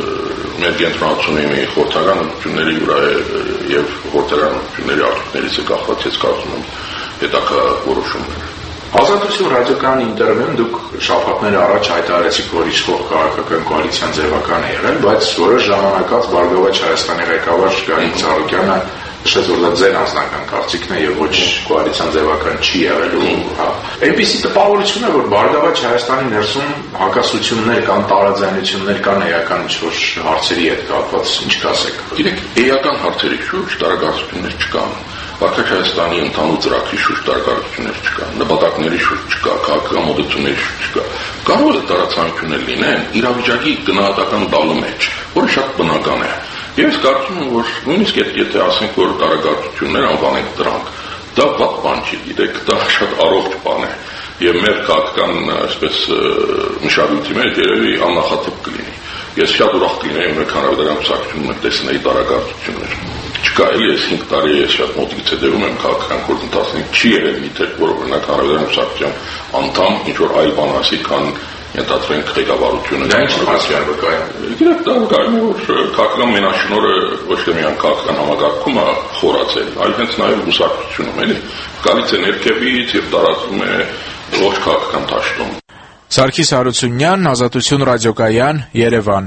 մեր կենտրոնացումը մի խորհրդական ընտրությունների վրա է եւ խորհրդական ընտրությունների արդյունքներից է կախված, ես կարծում եմ հետագա որոշումները։ Ազատություն ռադիոկայանի ինտերվյուում դուք շաբաթներ առաջ հայտարարեցիք, որ իշխող քաղաքական կոալիցիան ձևական է եղել, բայց որոշ ժամանակ անց Բարգավաճ Հայաստանի ղեկավար Գագիկ Ծառուկյանը նշեց, որ դա ձեր անձնական կարծիքն է եւ ոչ կոալիցիան ձևական չի եղել, հա։ Այնպիսի տպավորություն է, որ Բարգավաճ Հայաստանի ներսում հակասություններ կան, տարաձայնություններ կան էական ինչ-որ հարցերի հետ կապված, ինչ կասեք։ Գիտեք, էական հարցերի շուրջ տարակարծություններ չկան։ Բարգավաճ Հայաստանի ընդհանուր ծրագրի շուրջ տարակարծություններ չկան, նպատակների շուրջ չկա, քաղաքական մոտեցումների շուրջ չկա։ Կարող է տարածություններ լինեն իրավիճակի գնահատական տալու մեջ, որը շատ բնական է։ Եվ ես կարծում եմ, որ նույնիսկ եթե ասենք, որ տարակարծություններ անվանենք դրանք, դա վատ բան չի, գիտեք, դա շատ առողջ բան է։ Եվ մեր քաղաքական, այսպես, մշակույթի մեջ երևի աննախադեպ կլինի։ Ես շատ ուրախ կլինեի, որ հանրապետական կուսակցությունում տեսնեի տարակարծություններ։ Չկա, էլի ես հինգ տարի ես շատ մոտիկից հետևում եմ քաղաքական գործընթացին, չի եղել մի թեփ, որ օրինակ հանրապետական կուսակցության անդամ ինչ որ այլ բան ասի, քան ենթադրենք ղեկավարությունը։ Դա ինչ նպատակ վկայում։ Գիտեք, դա վկայում է, որ քաղաքական մենաշնորհը ոչ թե միայն քաղաքական համակարգում է խորացել, այլ հենց նաև կուսակցությունում, էլի։ գալիս է ներքևից եւ տարածվում է ոչ քաղաքական դաշտում։ Սարգիս Հարությունյան, Ազատություն ռադիոկայան, Երևան։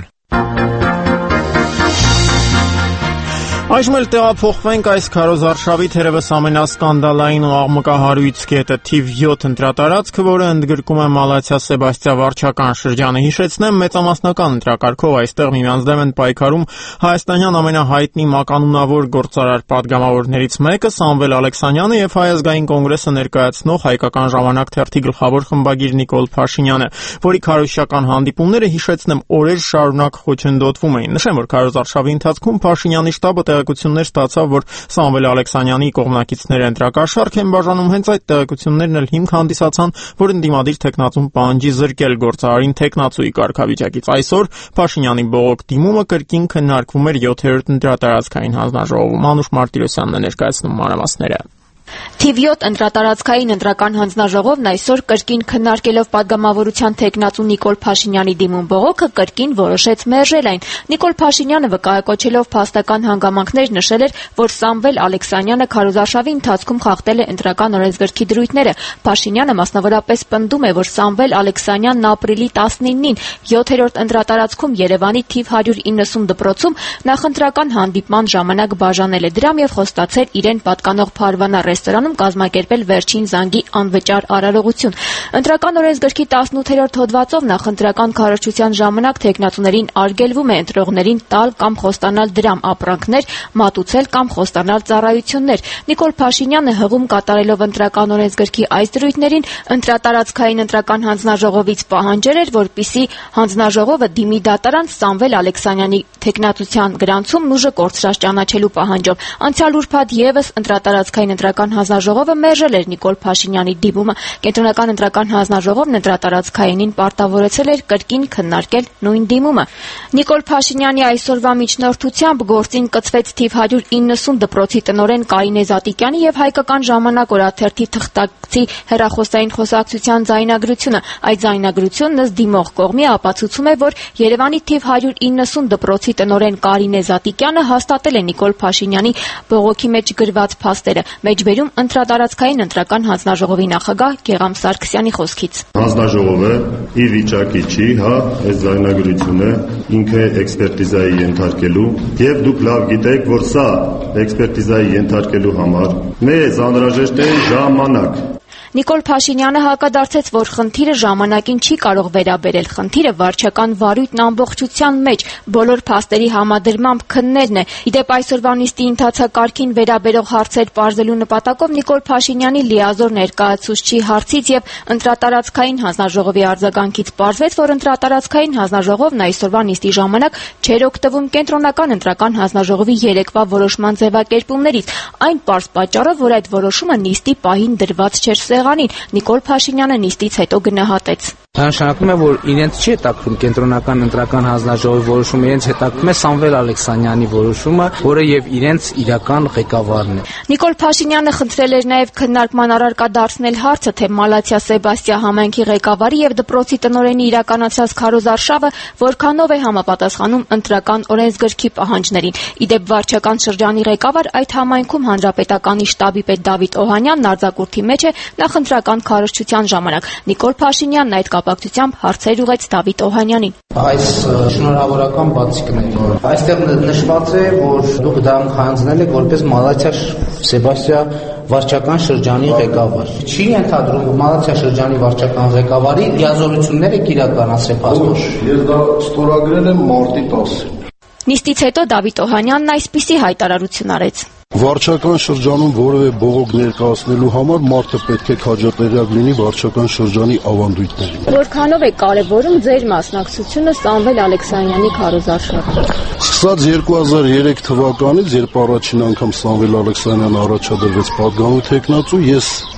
Այժմ էլ տեղափոխվենք այս քարոզարշավի թերևս ամենասկանդալային ու աղմկահարույց կետը թիվ յոթ ընտրատարածքը, որը ընդգրկում է Մալաթիա Սեբաստիա վարչական շրջանը։ Հիշեցնեմ, մեծամասնական ընտրակարգով այստեղ միմյանց դեմ են պայքարում հայաստանյան ամենահայտնի մականունավոր գործարար պատգամավորներից մեկը Սամվել Ալեքսանյանը եւ Հայ ազգային կոնգրեսը ներկայացնող Հայկական ժամանակ թերթի գլխավոր խմբագիր Նիկոլ Փաշինյանը, որի քարոզչական հանդիպումները, հիշեցնեմ, օրեր շարունակ խոչընդոտվում էին։ Նշեմ, որ քարոզարշավի ընթացքում Փաշինյանի շտաբը տեղեկություններ ստացավ, որ Սամվել Ալեքսանյանի կողմնակիցները ընտրակաշառք են բաժանում, հենց այդ տեղեկություններն էլ հիմք հանդիսացան, որ ընդդիմադիր թեկնածուն պահանջի զրկել գործարարին թեկնածուի կարգավիճակից։ Այսօր Փաշինյանի բողոք դիմումը կրկին քննարկվում էր յոթերորդ ընտրատարածքային հանձնաժողովում։ Մանուշ Մարտիրոսյանն է ներկայացնում մանրամասները։ Թիվ յոթ ընտրատարածքային ընտրական հանձնաժողովն այսօր կրկին քննարկելով պատգամավորության թեկնածու Նիկոլ Փաշինյանի դիմում բողոքը կրկին որոշեց մերժել այն։ Նիկոլ Փաշինյանը վկայակոչելով փաստական հանգամանքներ նշել էր, որ Սամվել Ալեքսանյանը քարոզարշավի ընթացքում խախտել է ընտրական օրենսգրքի դրույթները։ Փաշինյանը մասնավորապես պնդում է, որ Սամվել Ալեքսանյանն ապրիլի տասնինին յոթերորդ ընտրատարածքում Երևանի թիվ հարյուր իննսուն դպրոցում նախընտրական հանդիպման ժամանակ բաժանել է դրամ եւ խոստացել իրեն պատկանող Փարվանա ռեստորանում կազմակերպել վերջին զանգի անվճար արարողություն։ Ընտրական օրենսգրքի տասնութերորդ հոդվածով նախընտրական քարոզչության ժամանակ թեկնածուներին արգելվում է ընտրողներին տալ կամ խոստանալ դրամ ապրանքներ, մատուցել կամ խոստանալ ծառայություններ։ Նիկոլ Փաշինյանը հղում կատարելով ընտրական օրենսգրքի այս դրույթներին ընտրատարածքային ընտրական հանձնաժողովից պահանջել էր, որպիսի հանձնաժողովը դիմի դատարան Սամվել Ալեքսանյանի թեկնածության գրանցումն ուժը կորցրած ճանաչելու պահանջով։ Անցյալ ուրբաթ եւս ընտրատարածքային ընտրական հանձնաժողովը մերժել էր Նիկոլ Փաշինյանի դիմումը։ Կենտրոնական ընտրական հանձնաժողովն ընտրատարածքայինին պարտավորեցել էր կրկին քննարկել նույն դիմումը։ Նիկոլ Փաշինյանի այսօրվա միջնորդությամբ գործին կցվեց թիվ հարյուր իննսուն դպրոցի տնօրեն Կարինե Զատիկյանի եւ Հայկական ժամանակ օրաթերթի թղթակցի հեռախոսային խոսակցության ձայնագրությունը։ Այդ ձայնագրությունն ըստ դիմող կողմի ապացուցում է, որ Երևանի թիվ հարյուր իննսուն դպրոցի տնօրեն Կարինե Զատիկյանը հաստատել է Նիկոլ Փաշինյանի բողոքի մեջ գրված փաստերը։ Մեջբերում ընտրատարածքային ընտրական հանձնաժողովի նախագահ Գեգամ Սարգսյանի խոսքից։ Հանձնաժողովը ի վիճակի չի, հա, այս ձայնագրությունը ինքը էքսպերտիզայի ենթարկելու, եւ դուք լավ գիտեք, որ սա էքսպերտիզայի ենթարկելու համար մեզ անհրաժեշտ է ժամանակ։ Նիկոլ Փաշինյանը հակադարձեց, որ խնդիրը ժամանակին չի կարող վերաբերել, խնդիրը վարչական վարույթն ամբողջության մեջ բոլոր փաստերի համադրմամբ քննելն է։ Իդեպ այսօրվա նիստի ընթացակարգին վերաբերող հարցեր պարզելու նպատակով Նիկոլ Փաշինյանի լիազոր ներկայացուցչի հարցից եւ ընտրատարածքային հանձնաժողովի արձագանքից պարզվեց, որ ընտրատարածքային հանձնաժողովն այսօրվա նիստի ժամանակ չէր օգտվում կենտրոնական ընտրական հանձնաժողովի երեկվա որոշման ձևակերպումներից, այն պարզ պատճառով, որ այդ որոշումը նիստի պահին դրված չէր սեղանին։ Նիկոլ Փաշինյանը նիստից հետո գնահատեց։ Դա նշանակում է, որ իրենց չի հետաքրում կենտրոնական ընտրական հանձնաժողովի որոշումը, իրենց հետաքրում է Սամվել Ալեքսանյանի որոշումը, որը եւ իրենց իրական ղեկավարն է։ Նիկոլ Փաշինյանը խնդրել էր նաեւ քննարկման առարկա դարձնել հարցը, թե Մալաթիա Սեբաստիա համայնքի ղեկավարի եւ դպրոցի տնօրենի իրականացած քարոզարշավը որքանով է համապատասխանում ընտրական օրենսգրքի պահանջներին։ Իդեպ վարչական շրջանի ղեկավար այդ համայնքում հանրապետականի շտաբի պետ Դավիթ Օհանյանն արձակուրդի մեջ է նախընտրական քարոզչության ժամանակ։ Նիկոլ Փաշինյանն այդ կապակցությամբ հարցեր ուղեց Դավիթ Օհանյանին։ Այս շնորհավորական բացիկներ, այստեղ նշված է, որ դուք դա հանձնել եք որպես Մալաթիա Սեբաստիա վարչական շրջանի ղեկավար։ Չի ենթադրում, որ Մալաթիա շրջանի վարչական ղեկավարի լիազորությունները իրականացրել փաստորոշ։ Ես դա ստորագրել եմ մարտի տասին։ Նիստից հետո Դավիթ Օհանյանն այսպիսի հայտարարություն արեց։ Վարչական շրջանում որևէ բողոք ներկայացնելու համար մարդը պետք է քաջատեղյակ լինի վարչական շրջանի ավանդույթներին։ Որքանով է կարևորում ձեր մասնակցությունը Սամվել Ալեքսանյանի քարոզարշավին։ Սկսած երկու հազար երեք թվականից, երբ առաջին անգամ Սամվել Ալեքսանյանը առաջադրվեց պատգամի թեկնածու, ես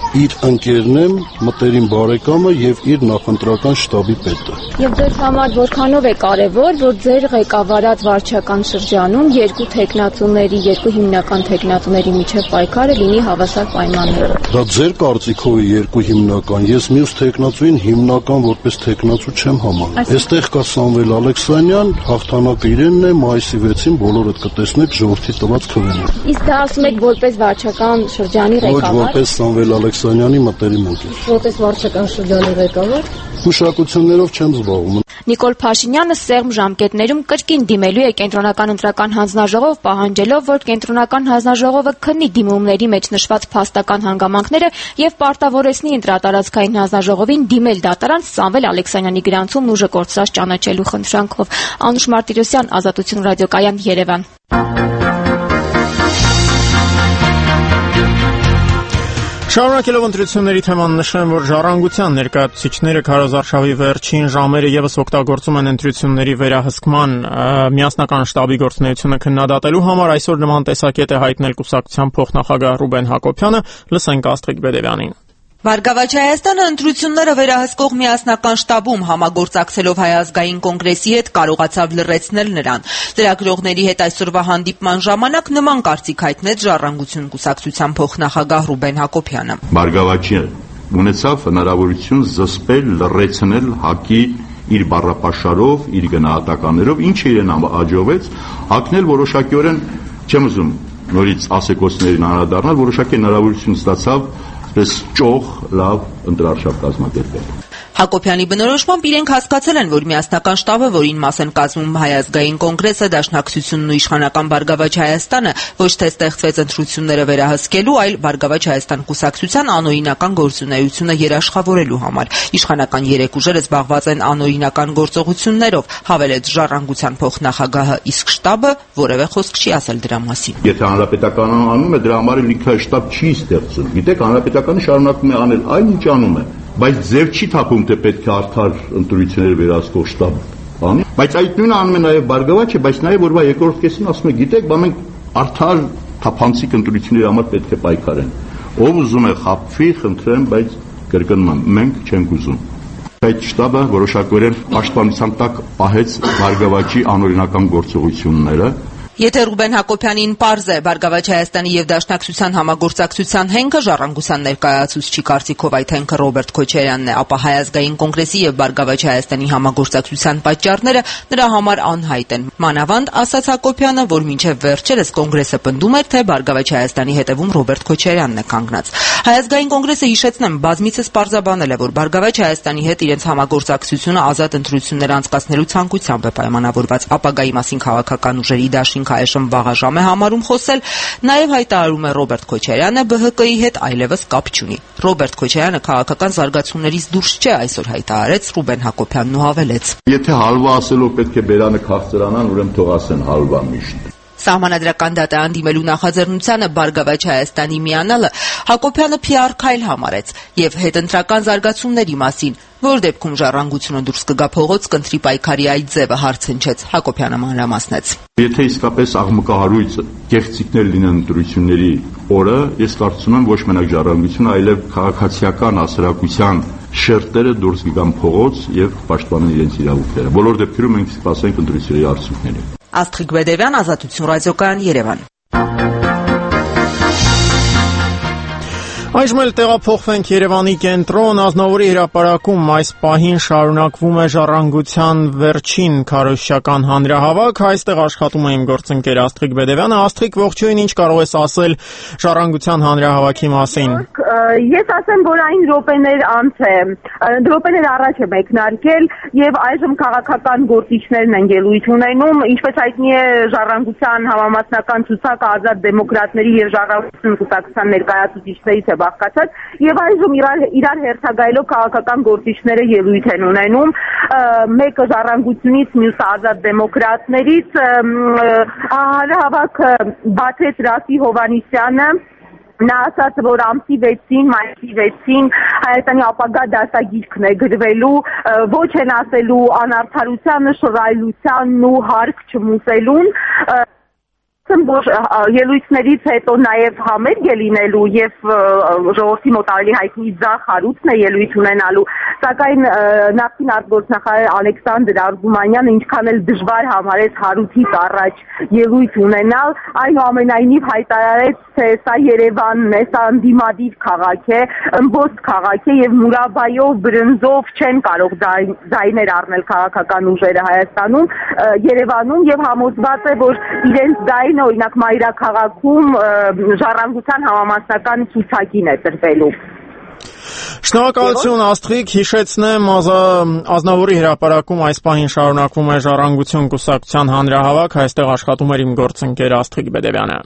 իր ընկերն եմ, մտերիմ բարեկամը եւ իր նախընտրական շտաբի պետը։ Եվ ձեզ համար որքանով է կարևոր, որ ձեր ղեկավարած վարչական շրջանում երկու տեխնացուների, երկու հիմնական տեխնացուների միջև պայքարը լինի հավասար պայմաններով։ Դա ձեր կարծիքով է երկու հիմնական, ես մյուս տեխնացուին հիմնական որպես տեխնացու չեմ համարում։ Այստեղ կա Սամվել Ալեքսանյան, հաղթանակը իրենն է, մայիսի վեցին բոլորդ կտեսնեք ժողովրդի տված քվեները։ Իսկ դա ասում եք որպես վարչական շրջանի ղեկավար։ Ոչ որպես Սամվել Ալեքսանյանի մտերիմ ընկեր։ Որպես վարչական շրջանի ղեկավար։ Մշակություններով չեմ զբաղվում։ Նիկոլ Փաշինյանը սեղմ ժամկետներում կրկին դիմելու է կենտրոնական ընտրական հանձնաժողով, պահանջելով, որ կենտրոնական հանձնաժողովը քննի դիմումների մեջ նշված փաստական հանգամանքները եւ պարտավորեցնի ընտրատարածքային հանձնաժողովին դիմել դատարան Սամվել Ալեքսանյանի գրանցումն ուժը կորցրած ճանաչելու խնդրանքով։ Անուշ Մարտիրոսյան, Ազատություն ռադիոկայան, Երևան։ Շարունակելով ընտրությունների թեման նշեմ, որ Ժառանգության ներկայացուցիչները քարոզարշավի վերջին ժամերը եւս օգտագործում են ընտրությունների վերահսկման միասնական շտաբի գործունեությունը քննադատելու համար այսօր նման տեսակետ է հայտնել կուսակցության փոխնախագահ Ռուբեն Հակոբյանը, լսենք Աստղիկ Բեդևյանին։ Բարգավաճ Հայաստանը ընտրությունները վերահսկող միասնական շտաբում համագործակցելով Հայ ազգային կոնգրեսի հետ կարողացավ լռեցնել նրան։ Լրագրողների հետ այսօրվա հանդիպման ժամանակ նման կարծիք հայտնեց Ժառանգություն կուսակցության փոխնախագահ Ռուբեն Հակոբյանը։ Բարգավաճը ունեցավ հնարավորություն զսպել, լռեցնել ՀԱԿ-ի իր բառապաշարով, իր գնահատականներով, ինչը իրեն հաջողվեց հակնել որոշակիորեն, չեմ ուզում նորից ասեկոսներին անդրադառնալ, որոշակի հնարավորություն ստացավ պես ճոխ լավ ընտրարշավ կազմակերպել։ Հակոբյանի բնորոշմամբ իրենք հասկացել են, որ միասնական շտաբը, որին մաս են կազմում Հայ ազգային կոնգրեսը, Դաշնակցությունն ու Իշխանական Բարգավաճ Հայաստանը, ոչ թե ստեղծվեց ընտրությունները վերահսկելու, այլ Բարգավաճ Հայաստան կուսակցության անօրինական գործունեությունը երաշխավորելու համար։ Իշխանական երեք ուժերը զբաղված են անօրինական գործողություններով, հավելեց Ժառանգության փոխնախագահը, իսկ շտաբը որևէ խոսք չի ասել դրա մասին։ Եթե հանրապետականը անում է, դրա համար ինքը շտաբ չի ստեղծում։ Գիտեք, հանրապետականը շարունակում է անել այն, ինչ անում է, բայց ձև չի թափում, թե պետք է արդար ընտրություններ վերահսկող շտաբ անի, բայց այդ նույնը անում է նաև Բարգավաճը, բայց նաև որվա երկրորդ կեսին ասում է, գիտեք, բա մենք արդար թափանցիկ ընտրությունների համար պետք է պայքարեն։ Ով ուզում է խաբվի, խնդրեմ, բայց կրկնում եմ, մենք չենք ուզում։ Այդ շտաբը որոշակորեն պաշտպանության տակ պահեց Բարգավաճի անօրինական գործողությունները։ Եթե Ռուբեն Հակոբյանին պարզ է Բարգավաճ Հայաստանի եւ Դաշնակցության համագործակցության հենքը, Ժառանգության ներկայացուցչի կարծիքով այդ հենքը Ռոբերտ Քոչարյանն է, ապա Հայ ազգային կոնգրեսի եւ Բարգավաճ Հայաստանի համագործակցության պատճառները նրա համար անհայտ են։ Մանավանդ, ասաց Հակոբյանը, որ մինչեւ վերջերս կոնգրեսը պնդում էր, թե Բարգավաճ Հայաստանի հետևում Ռոբերտ Քոչարյանն է կանգնած։ Հայ ազգային կոնգրեսը, հիշեցնեմ, բազմիցս պարզաբանել է, որ Բարգավաճ Հայաստանի հետ իրենց համագործակցությունը ազատ ընտրություններ անցկացնելու ցանկությամբ է պայմանավորված, ապագայի մասին քաղաքական ուժերի դաշինք Հայաշն վաղաժամ է համարում խոսել, նաև հայտարարում է Ռոբերտ Քոչարյանը Բ Հ Կ-ի հետ այլևս կապ չունի։ Ռոբերտ Քոչարյանը քաղաքական զարգացումներից դուրս չէ, այսօր հայտարարեց Ռուբեն Հակոբյանն ու հավելեց. Եթե հալվա ասելով պետք է բերանը քաղցրանան, ուրեմն թող ասեն հալվա միշտ։ Սահմանադրական դատան դիմելու նախաձեռնությանը Բարգավաճ Հայաստանի միանալը Հակոբյանը Փ R քայլ համարեց եւ հետընտրական զարգացումների մասին, որ դեպքում Ժառանգությունը դուրս կգա փողոց, կընտրի պայքարի այդ ձևը, հարցնչեց Հակոբյանը մանրամասնեց։ Եթե իսկապես աղմկահարույց կեղծիքներ լինեն ընտրությունների օրը, ես կարծում եմ ոչ մենակ Ժառանգությունը, այլև քաղաքացիական հասարակության շերտերը դուրս կգան փողոց եւ պաշտպանեն իրենց իրավունքները։ Բոլոր դեպքերում մենք սպասենք ընտրությունների արդյունքներին։ Աստղիկ Բեդևյան, Ազատություն ռադիոկայան, Երևան։ Այժմ էլ տեղափոխվենք Երևանի կենտրոն, Ազնավուրի հրապարակում այս պահին շարունակվում է Ժառանգության վերջին քարոզչական հանրահավաք, այստեղ աշխատում է իմ գործընկեր Աստղիկ Բեդևյանը։ Աստղիկ, ողջույն, ինչ կարող ես ասել Ժառանգության հանրահավաքի մասին։ Ես ասեմ, որ այն րոպեներ անց է, րոպեներ առաջ է մեկնարկել եւ այժմ քաղաքական գործիչներն են ելույթ ունենում, ինչպես հայտնի է Ժառանգության համամասնական ցուցակը ազատ դեմոկրատների եւ Ժառանգություն կուսակցության ներկայացուցիչներից է բաղկացած եւ այժմ իրար, իրար հերթագայելով քաղաքական գործիչները ելույթ են ունենում, մեկը Ժառանգությունից, մյուսը ազատ դեմոկրատներից, հանրահավաքը բացեց Ռասի Հովանիսյանը։ Նա ասաց, որ ամսի վեցին, մայիսի վեցին Հայաստանի ապագա դասագիրքն է գրվելու, ոչ են ասելու անարդարությանը, շռայլությանն ու հարկ չմուսելուն։ Կարծեմ, որ ելույթներից հետո նաև համերգ է լինելու եւ ժողովրդի մոտ ավելի հայտնի Ձախ հարուցն է ելույթ ունենալու, սակայն նախկին արտգործնախարար Ալեքսանդր Արզումանյանը ինչքան էլ դժվար համարեց հարուցից առաջ ելույթ ունենալ, այնուամենայնիվ հայտարարեց, թե սա Երևանն է, սա ընդդիմադիր քաղաք է, ըմբոստ քաղաք է եւ մուրաբայով, բրնձով չեն կարող ձայներ առնել քաղաքական ուժերը Հայաստանում, Երևանում եւ համոզված է, որ իրենց ձայնը օրինակ մայրաքաղաքում ժառանգության համամասնական ցուցակին է տրվելու։ Շնորհակալություն Աստղիկ, հիշեցնեմ Ազնավուրի հրապարակում այս պահին շարունակվում է Ժառանգություն կուսակցության հանրահավաք, այստեղ աշխատում էր իմ գործընկեր Աստղիկ Բեդևյանը։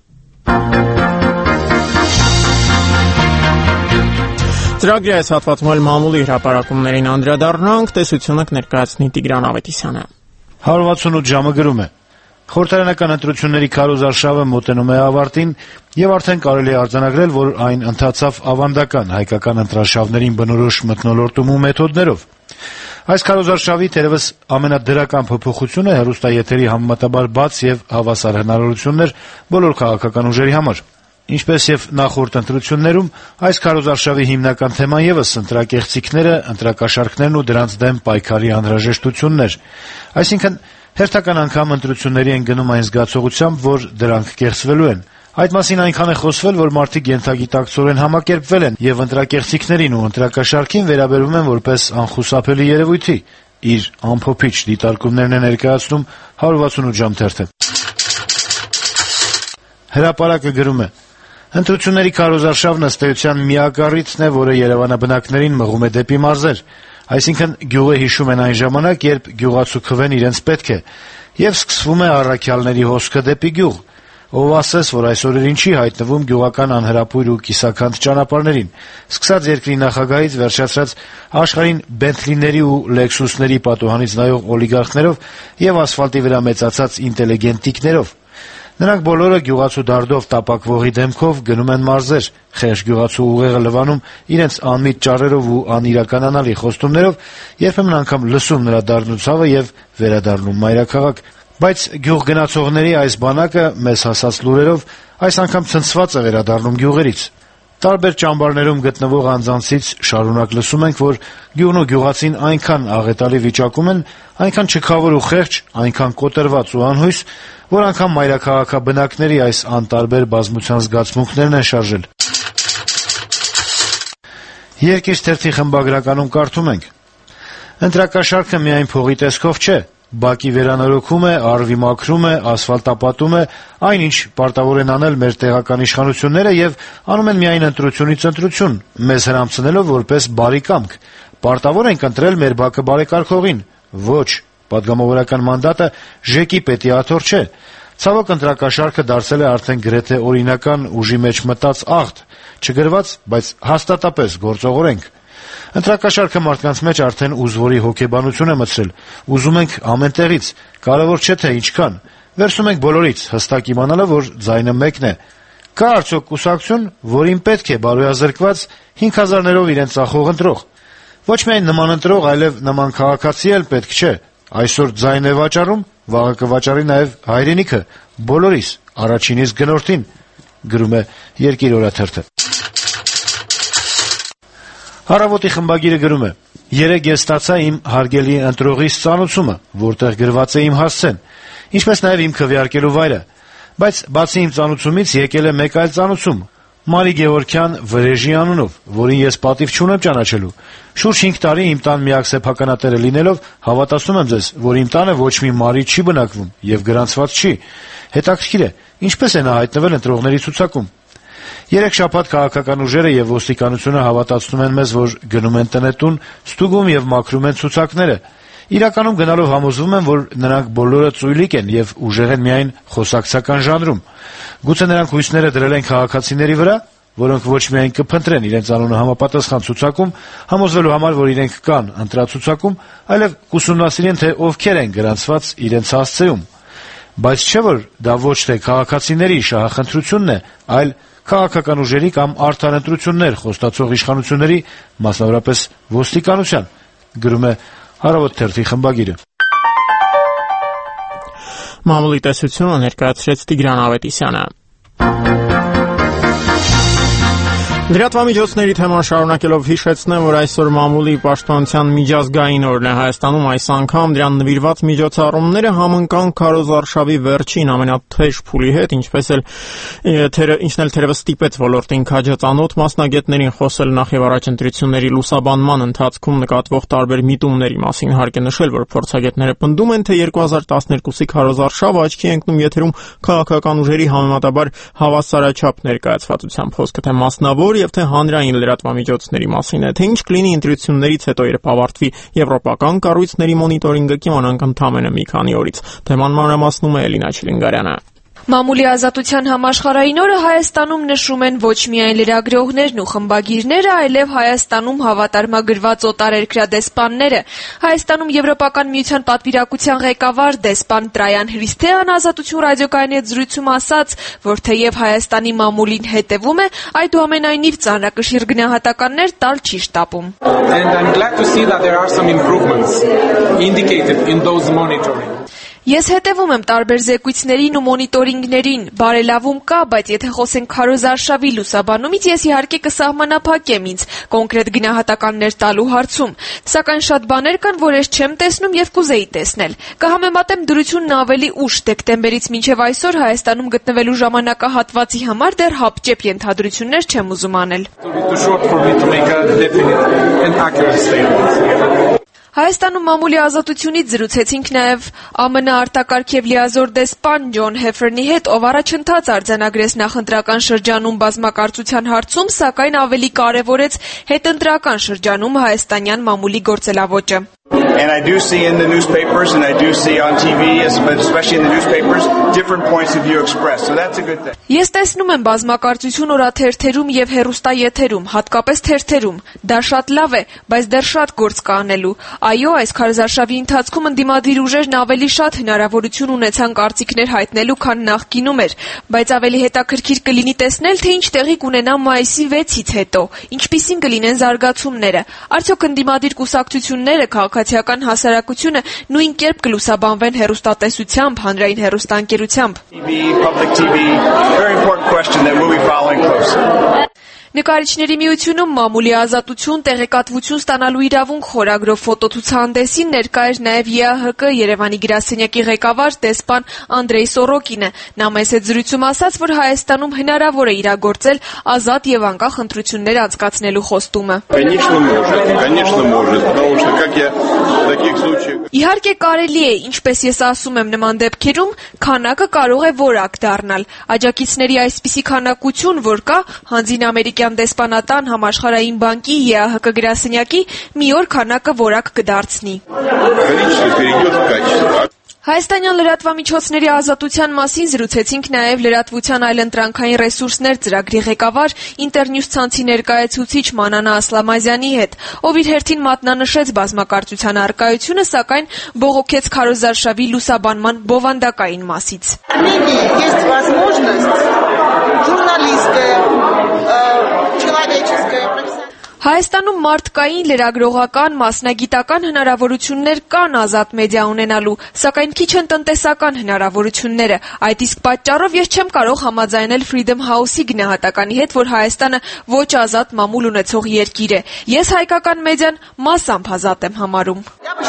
Ծրագրի այս հատվածում էլ մամուլի հրապարակումներին անդրադառնանք, տեսությունը կներկայացնի Տիգրան Ավետիսյանը։ հարյուր վաթսունութ ժամը գրում է. Խորհրդարանական ընտրությունների քարոզարշավը մոտենում է ավարտին եւ արդեն կարելի է արձանագրել, որ այն ընթացավ ավանդական հայկական ընտրաշավներին բնորոշ մթնոլորտում ու մեթոդներով։ Այս քարոզարշավի թերևս ամենադրական փոփոխությունը հեռուստաեթերի համեմատաբար բաց եւ հավասար հնարավորություններ բոլոր քաղաքական ուժերի համար։ Ինչպես եւ նախորդ ընտրություններում, այս քարոզարշավի հիմնական թեման եւս ընտրակեղծիքները, ընտրակաշառքներն ու դրանց դեմ պայքարի անհրաժեշտությունն էր։ Այսինքն հերթական անգամ ընտրությունների են գնում այն զգացողությամբ, որ դրանք կեղծվելու են։ Այդ մասին այնքան է խոսվել, որ մարդիկ ենթագիտակցորեն համակերպվել են եւ ընտրակեղծիքներին ու ընտրակաշառքին վերաբերում են որպես անխուսափելի երևույթի։ Իր ամփոփիչ դիտարկումներն է ներկայացնում հարյուր վաթսունութ ժամ թերթը։ Հրապարակը գրում է. Ընտրությունների քարոզարշավն ըստ էության միակ առիթն է, որը երևանաբնակներին մղում է դեպի մարզեր։ Այսինքն գյուղը հիշում են այն ժամանակ, երբ գյուղացու քվեն իրենց պետք է, եւ սկսվում է առաքյալների հոսքը դեպի գյուղ։ Ով ասես, որ այսօր ինչի հայտնվում գյուղական անհրապույր ու կիսաքանդ ճանապարհներին, սկսած երկրի նախագահից վերջացրած աշխարհին Բենթլիների ու Լեքսուսների պատուհանից նայող օլիգարխներով եւ ասֆալտի վրա մեծացած ինտելիգենտիկներով։ Նրանք բոլորը գյուղացու դարդով տապակվողի դեմքով գնում են մարզեր, խեղճ գյուղացու ուղեղը լվանում իրենց անմիտ ճառերով ու անիրականանալի խոստումներով, երբեմն անգամ լսում նրա դառնուցավը եւ վերադառնում մայրաքաղաք, բայց գյուղ գնացողների այս բանակը մեզ հասած լուրերով այս անգամ ցնցված է վերադառնում գյուղերից։ Տարբեր ճամբարներում գտնվող անձանցից շարունակ լսում ենք, որ գյուղն ու գյուղացին այնքան աղետալի վիճակում են, այնքան չքավոր ու խեղճ, այնքան կոտրված ու անհույս, որ անգամ մայրաքաղաքաբնակների այս անտարբեր բազմության զգացմունքներն են շարժել։ Երկիր թերթի խմբագրականում կարդում ենք. Ընտրակաշառքը միայն փողի տեսքով չէ, բակի վերանորոգում է, արվի մաքրում է, ասֆալտապատում է, այնինչ պարտավոր են անել մեր տեղական իշխանությունները եւ անում են միայն ընտրությունից ընտրություն, մեզ հրամցնելով որպես բարի կամք։ Պարտավոր ենք ընտրել մեր բակը բարեկարգողին։ Ոչ, պատգամավորական մանդատը ժեկի պետի աթոռ չէ։ Ցավոք ընտրակաշառքը դարձել է արդեն գրեթե օրինական ուժի մեջ մտած աղտ, չգրված, բայց հաստատապես գործող օրենք։ Ընտրակաշառքը մարդկանց մեջ արդեն ուզվորի հոգեբանություն է մտցրել։ Ուզում ենք ամեն տեղից, կարևոր չէ թե ինչքան։ Վերցնում ենք բոլորից, հստակ իմանալը, որ ձայնը մեկն է։ Կա արդյոք կուսակցություն, որին պետք է բարոյազրկված հինգ հազարներով իրեն ծախող ընտրող։ Ոչ միայն նման ընտրող, այլև նման քաղաքացի էլ պետք չէ։ Այսօր ձայն է վաճառում, վաղը կվաճառի նաև հայրենիքը, բոլորիս, առաջինից գնորդին, գրում է Երկիր օրաթերթը։ Առավոտի խմբագիրը գրում է. Երեկ ես ստացա իմ հարգելի ընտրողիս ծանուցումը, որտեղ գրված է իմ հասցեն, ինչպես նաև իմ քվեարկելու վայրը, բայց բացի իմ ծանուցումից եկել է մեկ այլ ծանուցում, Մարի Գևորգյան Վրեժի անունով, որին ես պատիվ չունեմ ճանաչելու։ Շուրջ հինգ տարի իմ տան միակ սեփականատերը լինելով, հավատացնում եմ ձեզ, որ իմ տանը ոչ մի Մարի չի բնակվում եւ գրանցված չի։ Հետաքրքիր է, ինչպես է նա հայտնվել ընտրողների ցուցակում։ Երեք շաբաթ քաղաքական ուժերը եւ ոստիկանությունը հավատացնում են մեզ, որ գնում են տնետուն, ստուգում եւ մաքրում են ցուցակները։ Իրականում գնալով համոզվում են, որ նրանք բոլորը ծույլիկ են եւ ուժեղ են միայն խոսակցական ժանրում։ Գուցե նրանք հույսները դրել են քաղաքացիների վրա, որոնք ոչ միայն կփնտրեն իրենց անունը համապատասխան ցուցակում, համոզվելու համար, որ իրենք կան ընտրացուցակում, այլև կուսումնասիրեն, թե ովքեր են գրանցված իրենց հասցեում։ Բայց չէ՞ որ դա ոչ թե քաղաքացիների շահախնդրությունն է, այլ քաղաքական ուժերի կամ արդար ընտրություններ խոստացող իշխանությունների, մասնավորապես ոստիկանության, գրում է Առավոտ թերթի խմբագիրը։ Մամուլի տեսությունը ներկայացրեց Տիգրան Ավետիսյանը։ Լրատվամիջոցների թեման շարունակելով հիշեցնեմ, որ այսօր մամուլի պաշտպանության միջազգային օրն է Հայաստանում, այս անգամ դրան նվիրված միջոցառումները համընկան քարոզարշավի վերջին ամենաթեժ փուլի հետ, ինչպես էլ ինչն էլ թերևս ստիպեց ոլորտին քաջածանոթ մասնագետներին խոսել նախ եւ առաջ ընտրությունների լուսաբանման ընթացքում նկատվող տարբեր միտումների մասին։ Հարկ է նշել, որ փորձագետները պնդում են, թե երկու հազար տասներկուսի քարոզարշավը աչքի է ընկնում եթերում քաղաքական ուժերի համեմատաբար հավասարաչափ ներկայացվածությամբ, խոսքը թե մասնավոր եւ թե հանրային լրատվամիջոցների մասին է, թե ինչ կլինի ընտրություններից հետո, երբ ավարտվի եվրոպական կառույցների մոնիտորինգը, կիմանանք ընդամենը մի քանի օրից։ Թեման մանրամասնում է Էլինա Չիլինգարյանը։ Մամուլի ազատության համաշխարհային օրը Հայաստանում նշում են ոչ միայն լրագրողներն ու խմբագիրները, այլև Հայաստանում հավատարմագրված օտարերկրյա դեսպանները։ Հայաստանում Եվրոպական միության պատվիրակության ղեկավար դեսպան Տրայան Հրիսթեան Ազատություն ռադիոկայանի հետ զրույցում ասաց, որ թեև Հայաստանի մամուլին հետևում է, այդուամենայնիվ ծանրակշիռ գնահատականներ տալ չի շտապում։ Ես հետևում եմ տարբեր զեկույցներին ու մոնիտորինգներին, բարելավում կա, բայց եթե խոսենք քարոզարշավի լուսաբանումից, ես իհարկե կսահմանափակեմ ինձ կոնկրետ գնահատականներ տալու հարցում, սակայն շատ բաներ կան, որ ես չեմ տեսնում եւ կուզեի տեսնել։ Կհամեմատեմ դրությունն ավելի ուշ, դեկտեմբերից մինչեւ այսօր Հայաստանում գտնվելու ժամանակահատվածի համար դեռ հապճեպ ենթադրություններ չեմ ուզում անել։ Հայաստանում մամուլի ազատությունից զրուցեցինք նաև ԱՄՆ արտակարգ եւ լիազոր դեսպան Ջոն Հեֆերնի հետ, ով առաջընթաց արձանագրեց նախընտրական շրջանում բազմակարծության հարցում, սակայն ավելի կարևորեց հետընտրական շրջանում հայաստանյան մամուլի գործելավոճը։ And I do see in the newspapers and I do see on T V, especially in the newspapers, different points of view expressed. So that's a good thing. Ես տեսնում եմ բազմակարծություն օրաթերթերում եւ հեռուստաեթերում, հատկապես թերթերում։ Դա շատ լավ է, բայց դեռ շատ գործ կա անելու։ Այո, այս քարոզարշավի ընթացքում ընդդիմադիր ուժերն ավելի շատ հնարավորություն ունեցան կարծիքներ հայտնելու, քան նախկինում էր, բայց ավելի հետաքրքիր կլինի տեսնել, թե ինչ տեղի կունենա մայիսի վեցից հետո, ինչպիսին կլինեն զարգացումները։ Արդյոք ընդդիմադիր կուսակցությունները, քաղաքացիական հասարակությունը նույն կերպ կլուսաբանվեն հեռուստատեսությամբ, հանրային հեռուստաընկերությամբ։ Նկարիչների միությունում մամուլի ազատություն, տեղեկատվություն ստանալու իրավունք խորագրով ֆոտոցուցահանդեսին ներկա էր նաև Ե Ա Հ Կ Երևանի գրասենյակի ղեկավար դեսպան Անդրեյ Սորոկինը։ Նա մեծ հետ զրույցում ասաց, որ Հայաստանում հնարավոր է իրագործել ազատ եւ անկախ ընտրություններ անցկացնելու խոստումը։ Իհարկե կարելի է, ինչպես ես ասում եմ, նման դեպքերում քանակը կարող է որակ դառնալ։ Աջակիցների այսպիսի քանակություն, որ կա, հանձին ամերիկյան դեսպանատան համաշխարհային բանկի Ե Ա Հ Կ գրասենյակի մի օր քանակը որակ կդարձնի։ Հայաստանյան լրատվամիջոցների ազատության մասին զրուցեցինք նաև լրատվության այլընտրանքային ռեսուրսներ ծրագրի ղեկավար Ինտերնյուս ցանցի ներկայացուցիչ Մանանա Ասլամազյանի հետ, ով իր հերթին մատնանշեց բազմակարծության առկայությունը, սակայն բողոքեց քարոզարշավի լուսաբանման բովանդակային մասից։ Հայաստանում մարդկային, լրագրողական, մասնագիտական հնարավորություններ կան ազատ մեդիա ունենալու, սակայն քիչ են տնտեսական հնարավորությունները։ Այդ իսկ պատճառով ես չեմ կարող համաձայնել Freedom House-ի գնահատականի հետ, որ Հայաստանը ոչ ազատ մամուլ ունեցող երկիր է։ Ես հայկական մեդիան մասամբ ազատ եմ համարում։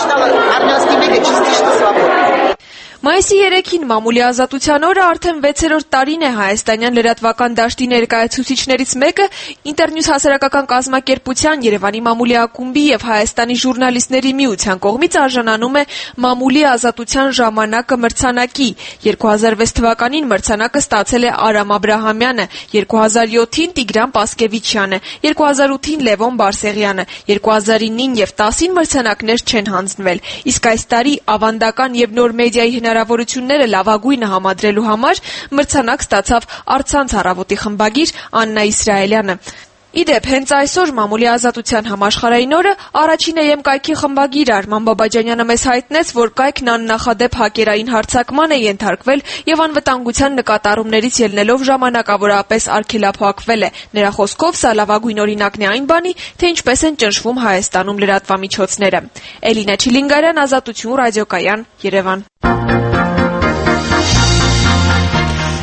Մայիսի երեքին մամուլի ազատության օրը արդեն վեցերորդ տարին է հայաստանյան լրատվական դաշտի ներկայացուցիչներից մեկը Ինտերնյուս հասարակական կազմակերպության, Երևանի մամուլի ակումբի եւ Հայաստանի ժուրնալիստների միության կողմից արժանանում է մամուլի ազատության ժամանակը մրցանակի։ երկու հազար վեց թվականին մրցանակը ստացել է Արամ Աբրահամյանը, երկու հազար յոթին Տիգրան Պասկևիչյանը, երկու հազար ութին Լևոն Բարսեղյանը, երկու հազար նոյն եւ տասին մրցանակներ չեն հանձնվել։ Իսկ այս տարի ավանդական եւ նոր մեդիայի հնարավորությունները լավագույնը համադրելու համար մրցանակ ստացավ Առցանց առավոտի խմբագիր Աննա Իսրայելյանը։ Իդեպ, հենց այսօր մամուլի ազատության համաշխարհային օրը առաջին Է Էմ կայքի խմբագիր Արման Բաբաջանյանը մեզ հայտնեց, որ կայքն աննախադեպ հակերային հարձակման է ենթարկվել եւ անվտանգության նկատառումներից ելնելով ժամանակավորապես արգելափակվել է։ Նրա խոսքով սա լավագույն օրինակն է այն բանի, թե ինչպես են ճնշվում Հայաստանում լրատվամիջոցները։ Էլինա Չիլինգարյան, Ազատություն ռադիոկայան, Երևան։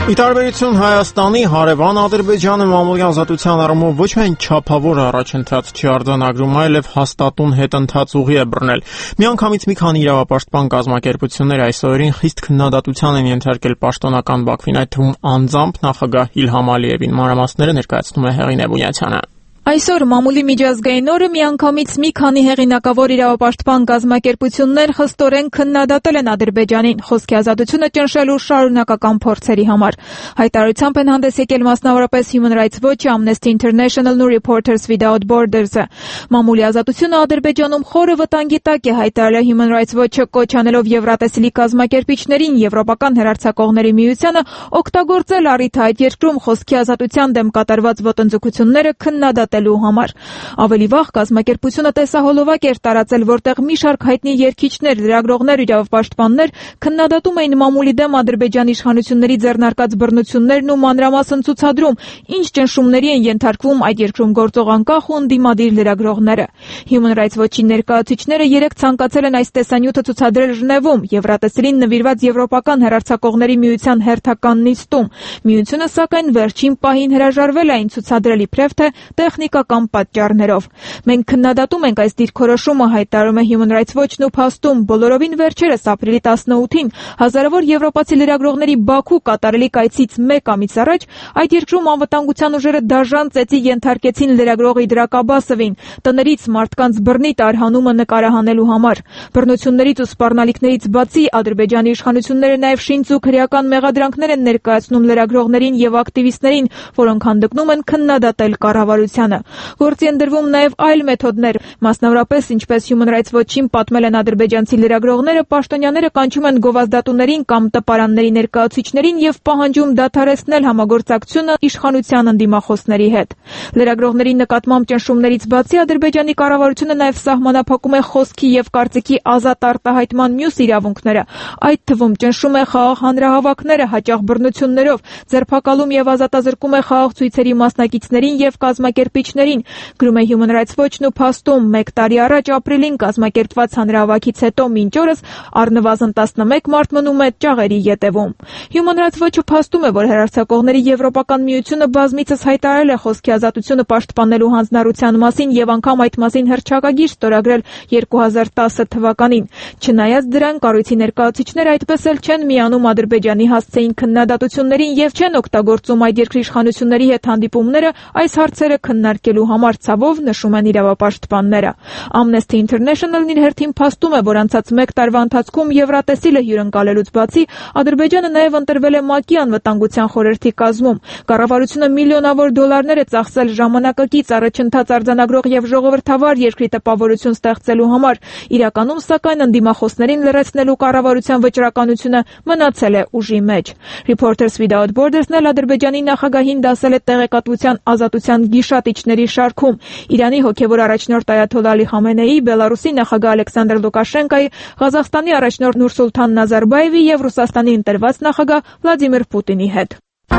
Ի տարբերություն Հայաստանի, հարևան Ադրբեջանը մամուլի ազատության առումով ոչ միայն չափավոր առաջընթաց չի արձանագրում, այլև հաստատուն հետընթաց ուղի է բռնել։ Միանգամից մի քանի իրավապաշտպան կազմակերպություններ այս օրերին խիստ քննադատության են ենթարկել պաշտոնական Բաքվին, այդ թվում անձամբ նախագահ Իլհամ Ալիևին։ Մանրամասները ներկայացնում է Հեղինե Բունյացյանը։ Այսօր մամուլի միջազգային օրը միանգամից մի քանի հեղինակավոր իրավապաշտպան կազմակերպություններ խստորեն քննադատել են Ադրբեջանին խոսքի ազատությունը ճնշելու շարունակական փորձերի համար։ Հայտարարությամբ են հանդես եկել մասնավորապես Human Rights Watch-ը, Amnesty International-ն ու Reporters Without Borders-ը։ Մամուլի ազատությունը Ադրբեջանում խորը վտանգի տակ է, հայտարարել է Human Rights Watch-ը, կոչ անելով Եվրատեսիլի կազմակերպիչներին, Եվրոպական հեռարձակողների միությանը օգտագործել առիթը այդ երկրում խոսքի ազատության դեմ կատարված ոտնձգությունները քննադատելու համար։ Ավելի վաղ կազմակերպությունը տեսահոլովակ էր տարածել, որտեղ մի շարք հայտնի երգիչներ, լրագրողներ, իրավապաշտպաններ քննադատում էին մամուլի դեմ Ադրբեջանի իշխանությունների ձեռնարկած բռնություններն ու մանրամասն ցուցադրում, ինչ ճնշումների են ենթարկվում այդ երկրում գործող անկախ ու ընդդիմադիր լրագրողները։ Human Rights Watch-ի ներկայացուցիչները երեկ ցանկացել են այս տեսանյութը ցուցադրել Ժնևում, Եվրատեսիլին նվիրված Եվրոպական հեռարձակողների միության հերթական նիստում։ Միությունը, սակայն, վերջին պահին հրաժարվել է այն ցուցադրել իբրև թե տեխնիկական պատճառներով։ Մենք քննադատում ենք այս դիրքորոշումը, հայտարարում է Human Rights Watch-ն ու փաստում, բոլորովին վերջերս ապրիլի տասնութին հազարավոր եվրոպացի լրագրողների Բաքու կատարելի կայցից մեկ ամիս առաջ այդ երկրում անվտանգության ուժերը դաժան ծեծի ենթարկեցին լրագրող Իդրակ Աբասովին, տներից մարդկանց բռնի տարհանումը նկարահանելու համար։ Բռնություններից ու սպառնալիքներից բացի Ադրբեջանի իշխանությունները նաև շինծուկ հրեական մեղադրանքներ են ներկայացնում լրագրողներին եւ ակտիվիստներին, որոնք հանդգնում են քննադատել կառավարությանը։ Գործի են դրվում նաև այլ մեթոդներ, մասնավորապես, ինչպես Human Rights Watch-ին պատմել են ադրբեջանցի լրագրողները, պաշտոնյաները կանչում են գովազդատուներին կամ տպարանների ներկայացուցիչներին եւ պահանջում դադարեցնել համագործակցությունը իշխանության ընդդիմախոսների հետ։ Լրագրողների նկատմամբ ճնշումներից բացի Ադրբեջանի կառավարությունը նաև սահմանափակում է խոսքի եւ կարծիքի ազատ արտահայտման մյուս իրավունքները, այդ թվում ճնշում է խաղաղ հանրահավաքները հաճախ բռնություններով, ձերբակալում եւ ազատազրկում է խաղաղ ցույցերի մասնակիցներին եւ կազմակերպիչներին, գրում է Human Rights Watch-ն ու փաստում, մեկ տարի առաջ ապրիլին կազմակերպված հանրահավաքից հետո մինչ օրս առնվազն տասնմեկ մարդ մնում է ճաղերի ետևում։ Human Rights Watch-ը փաստում է, որ հեռարձակողների Եվրոպական միությունը բազմիցս հայտարարել է խոսքի ազատությունը պաշտպանելու հանձնառության մասին եւ անգամ այդ մասին հռչակագիր ստորագրել երկու հազար տասը թվականին։ Չնայած դրան, կառույցի ներկայացուցիչները այդպես էլ չեն միանում Ադրբեջանի հասցեին քննադատություններին եւ չեն օգտագործում այդ երկրի իշխանությունների հետ հանդիպումները այս հարցերը քննարկելու համար, ցավով նշում են իրավապաշտպանները։ Amnesty International-ն իր հերթին փաստում է, որ անցած մեկ տարվա ընթացքում Եվրատեսիլը հյուրընկալելուց բացի Ադրբեջանը նաև ընտրվել է ՄԱԿ-ի անվտանգության խորհրդի կազմում։ Կառավարությունը միլիոնավոր դոլարներ է ծախսել ժամանակակից առաջընթաց արձանագրող եւ ժողովրդավար երկրի տպավորություն ստեղծելու համար։ Իրականում, սակայն, ընդդիմախոսներին լրացնելու կառավարության վճռականությունը մնացել է ուժի մեջ։ Reporters Without Borders-ն էլ Ադրբեջանի նախագահին դասել է տեղեկատվության ազատության գիշատիչների շարքում։ Իրանի հոգևոր առաջնորդ Այաթոլլա Ալի Խամենեի, Բելարուսի նախագահ Ալեքսանդր Լուկաշենկայի, Ղազախստանի առաջնորդ Նուրսուլթան Նազարբաևի եւ Ռուսաստանի ընտրված նախագահ Վլադիմիր Պուտինի հետ։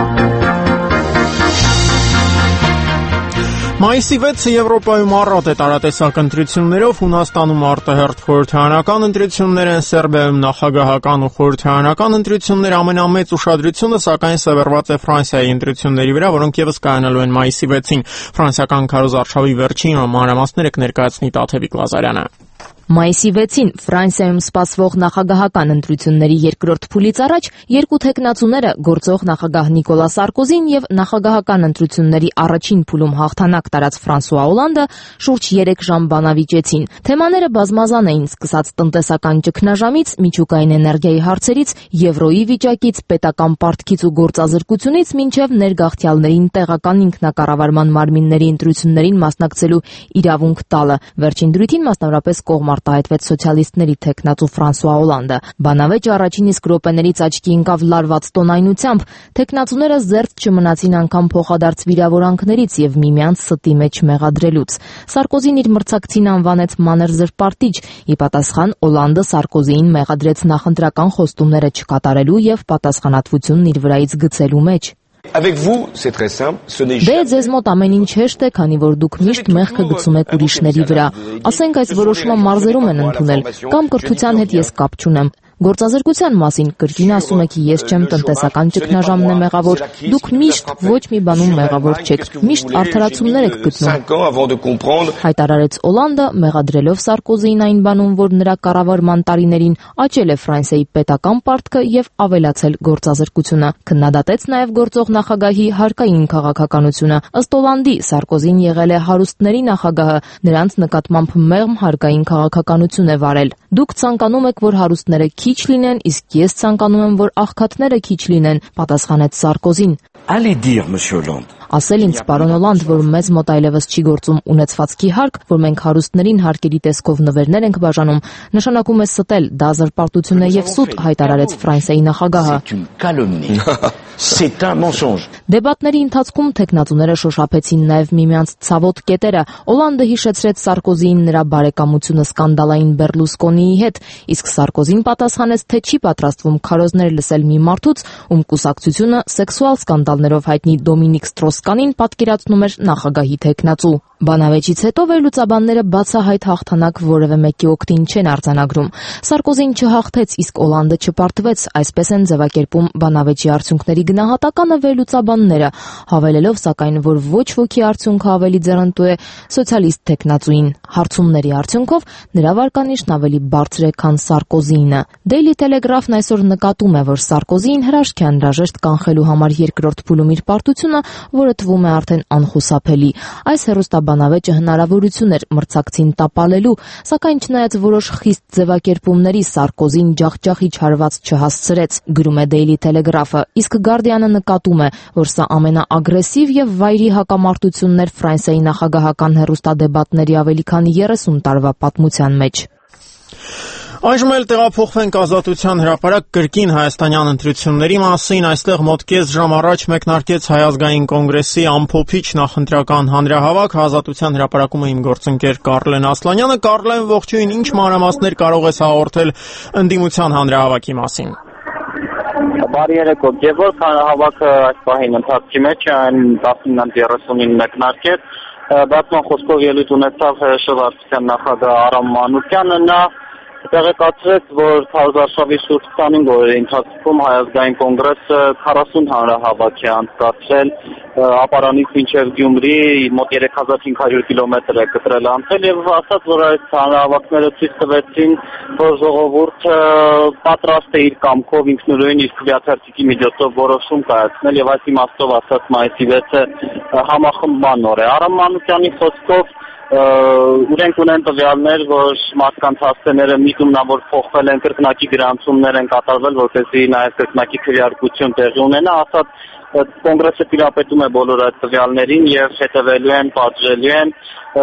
Մայիսի վեցը Եվրոպայում առատ է տարատեսակ ընտրություններով, Հունաստանում արտահերթ խորհրդարանական ընտրություններ են, Սերբիայում նախագահական ու խորհրդարանական ընտրություններ, ամենամեծ ուշադրությունը սակայն սևեռված է Ֆրանսիայի ընտրությունների վրա, որոնք ևս կայանալու են մայիսի վեցին։ Ֆրանսիական քարոզարշավի վերջին մանրամասները կներկայացնի Տաթևիկ Լազարյանը։ Մայիսի վեցին Ֆրանսիայում սպասվող նախագահական ընտրությունների երկրորդ փուլից առաջ երկու թեկնածուները, գործող նախագահ Նիկոլա Սարկոզին եւ նախագահական ընտրությունների առաջին փուլում հաղթանակ տարած Ֆրանսուଆ Օլանդը, շուրջ երեք ժամ բանավիճեցին։ Թեմաները բազմազան էին, սկսած տնտեսական ճգնաժամից, միջուկային էներգիայի հարցերից, եվրոյի վիճակից, պետական պարտքից ու գործազրկությունից մինչև ներգաղթյալներին տեղական ինքնակառավարման մարմինների ընտրություններին մասնակցելու իրավունք տալը։ Վերջին դրույթին մասնավորապես կողմ արտահայտվեց սոցիալիստների թեկնածու Ֆրանսուଆ Օլանդը։ Բանավեճը առաջին իսկ րոպեներից աչքի ընկավ լարված տոնայնությամբ։ Թեկնածուները զերծ չմնացին անգամ փոխադարձ վիրավորանքներից եւ միմյանց ստի մեջ մեղադրելուց։ Սարկոզին իր մրցակցին անվանեց մանր զրպարտիչ։ Ի պատասխան Օլանդը Սարկոզիին մեղադրեց նախընտրական խոստումները չկատարելու եւ պատասխանատվությունն իր վրայից գցելու մեջ։ Avec vous, c'est très simple, ce n'est Դե ձեզ մոտ ամեն ինչ հեշտ է, քանի որ դուք միշտ մեղքը գցում եք ուրիշների վրա։ Ասենք այս որոշումը մարզերում են ընդունել, կամ կրթության հետ ես կապ չունեմ։ Գործազրկության մասին կրկին ասում եք, ես չեմ տնտեսական ճգնաժամն է մեղավոր, դուք միշտ ոչ մի բանում մեղավոր չեք, միշտ արդարացումներ եք գտնում։ Հայտարարեց Օլանդը, մեղադրելով Սարկոզիին այն բանում, որ նրա կառավարման տարիներին աճել է Ֆրանսիայի պետական պարտքը եւ ավելացել գործազրկությունը։ Քննադատեց նաեւ գործող նախագահի հարկային քաղաքականությունը։ Ըստ Օլանդի, Սարկոզին եղել է հարուստների նախագահը, նրանց նկատմամբ մեղմ հարկային քաղաքականություն է վարել։ Դուք ցանկանում եք, որ հարուստները քիչ լինեն, իսկ ես ցանկանում եմ, որ աղքատները քիչ լինեն, պատասխանեց Սարկոզին։ Allez dire, monsieur Hollande. Ասել ինձ, պարոն Օլանդ, որ մեզ մոտ այլևս չի գործում ունեցվածքի հարկ, որ մենք հարուստներին հարկերի տեսքով նվերներ ենք բաժանում, նշանակում է ստել, դա զրպարտություն է եւ սուտ, հայտարարեց Ֆրանսիայի նախագահը։ C'est un mensonge. Դեբատների ընթացքում տեխնատուները շոշափեցին նաև միմյանց ցավոտ կետերը։ Օլանդը հիշեցրեց Սարկոզիին նրա բարեկամությունը սկանդալային Բերլուսկոնիի հետ, իսկ Սարկոզին պատասխանեց, թե չի պատրաստվում քարոզներ լսել մի մարդուց, ում կուսակցությունը սեքսուալ սկանդալներով հայտնի Դոմինիկ Ստրոսկանին պատկերացնում էր նախագահի տեխնացու։ Բանավեճից հետո վերլուծաբանները բացահայտ հաղթանակ որևէ մեկի օգտին չեն արձանագրում։ Սարկոզին չհաղթեց, իսկ Օլանդը չպարտվեց, այսպես են ձևակերպում բանավեճի արդյունքների գնահատականը վերլուծաբանները, հավելելով սակայն, որ ոչ ոքի արդյունքը ավելի ձեռնտու է սոցիալիստ տեխնացուին։ Հարցումների արդյունքով նրա վարկանիշն ավելի բարձր է, քան Սարկոզիինը։ Daily Telegraph-ն այսօր նկատում է, որ Սարկոզիին հրաշք է անհրաժեշտ կանխելու համար երկրորդ փուլում իր պարտությունը, որը թվում է արդեն անխուսափելի։ Այս հեռուստաբանավեճը հնարավորություն էր մրցակցին տապալելու, սակայն չնայած որոշ խիստ ձևակերպումների Սարկոզին ջախջախի չարված չհասցրեց, գրում է Daily Telegraph-ը, իսկ Guardian-ը նկատում է, որ սա ամենաագրեսիվ եւ վայրի հակամարտությունն էր Ֆրանսիայի նախագահական հեռուստադեբատների ավելի քան երեսուն տարվա պատմության մեջ։ Այժմ էլ տեղափոխվենք Ազատության հրապարակ կրկին հայաստանյան ընտրությունների մասին։ Այստեղ մոտ կես ժամ առաջ մեկնարկեց Հայ ազգային կոնգրեսի ամփոփիչ նախընտրական հանրահավաք։ Ազատության հրապարակում է իմ գործընկեր Կարլեն Ասլանյանը։ Կարլեն, ողջույն, ինչ մանրամասներ կարող ես հաղորդել ընդդիմության հանրահավաքի մասին։ Բարի երեկո, Գևորգ, հանրահավաքը այս պահին ընթացքի մեջ է, այն տասնինը երեսունին մեկնարկեց։ Բացման խոսքով ելույթ ունեցավ Շվարցյան նախագահ Արամ Մանուկյանը, նա տեղեկացրեց, որ քարոզարշավի շուրջ քսանհինգ օրերի ընթացքում Հայ ազգային կոնգրեսը քառասուն հանրահավաք է անցկացրել, Ապարանից մինչև Գյումրի մոտ երեք հազար հինգ հարյուր կիլոմետր է կտրել անցել եւ ասաց, որ այս հանրահավաքները ցույց տվեցին, որ ժողովուրդը պատրաստ է իր կամքով ինքնուրույն իր քվեաթերթիկի միջոցով որոշում կայացնել եւ այս իմաստով ասած մայիսի վեցը համախմբման օր է։ Արամ Մանուկյանի խոսքով Ուրենք ունեն տվյալներ, որ մարդկանց հասցեները միտումնավոր փոխվել են, կրկնակի գրանցումներ են կատարվել, որպեսզի նաև կրկնակի քվեարկություն տեղի ունենա, ասած կոնգրեսը տիրապետում է բոլոր այդ տվյալներին եւ հետևելու են, պատժելու են,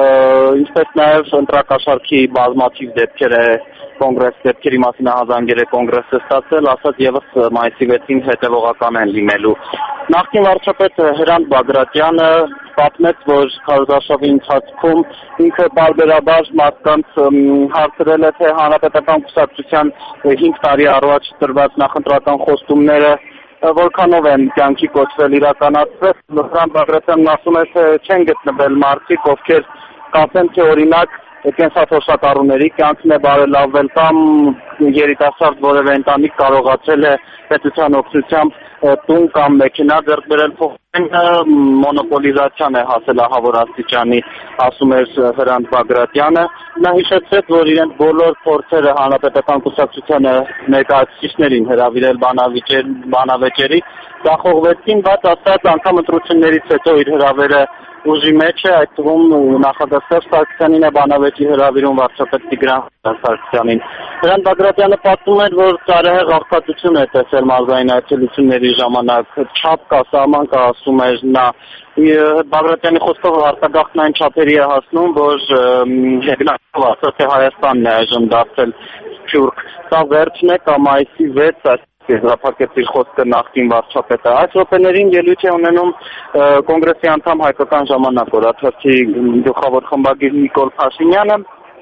ինչպես նաև ընտրակաշառքի բազմաթիվ դեպքեր է կոնգրես դեպքերի մասին հազանգեր է կոնգրեսը ստացել, ասած եւս մայիսի վեցին հետևողական են լինելու։ Նախկին վարչապետ Հրանտ Բագրատյանը պատմեց, որ քարոզարշավի ընթացքում ինքը բարբերաբար մարդկանց հարցրել է, թե հանրապետական կուսակցության հինգ տարի առաջ տրված նախընտրական խոստումները որքանով են կյանքի կոչվել իրականացվել։ Հրանտ Բագրատյանն ասում է, թե չեն գտնվել մարդիկ, ովքեր կասեն, թե օրինակ կենսաթոշակառուների կյանքն է բարելավվել կամ երիտասարդ որևէ ընտանիք կարողացել է պետության օգնությամբ տուն կամ մեքենա ձեռք բերել, փոխարենը մոնոպոլիզացիան է հասել ահավոր աստիճանի, ասում էր Հրանտ Բագրատյանը։ Նա հիշեցրեց, որ իրենց բոլոր փորձերը հանրապետական կուսակցությանը ներկայացուցիչներին հրավիրել բանավեճերի դախողվեցին, բայց ասած անգամ ընտրություններից հետո իր հրավերը ուժի մեջ է, այդ թվում նախագահ Սերժ Սարգսյանին է բանավեճի հրավիրում վարչապետ Տիգրան Սարգսյանին։ Հրանտ Բագրատյանը պատմում էր, որ ծայրահեղ աղքատություն է տեսել մարզային այցելությունների ժամանակ, չափ կա, սահման կա, ասում էր նա։ Բագրատյանի խոսքով արտագաղթն այն չափերի է հասնում, որ հեգնակով ասած թե Հայաստանն է այժմ դարձել սփյուռք։ Սա վերջն է կամ մայիսի վեց հրապարակեց իր խոսքը նախկին վարչապետը։ Այս րոպեներին ելույթ է ունենում կոնգրեսի անդամ Հայկական ժամանակ օրաթերթի գլխավոր խմբագիր Նիկոլ Փաշինյանը։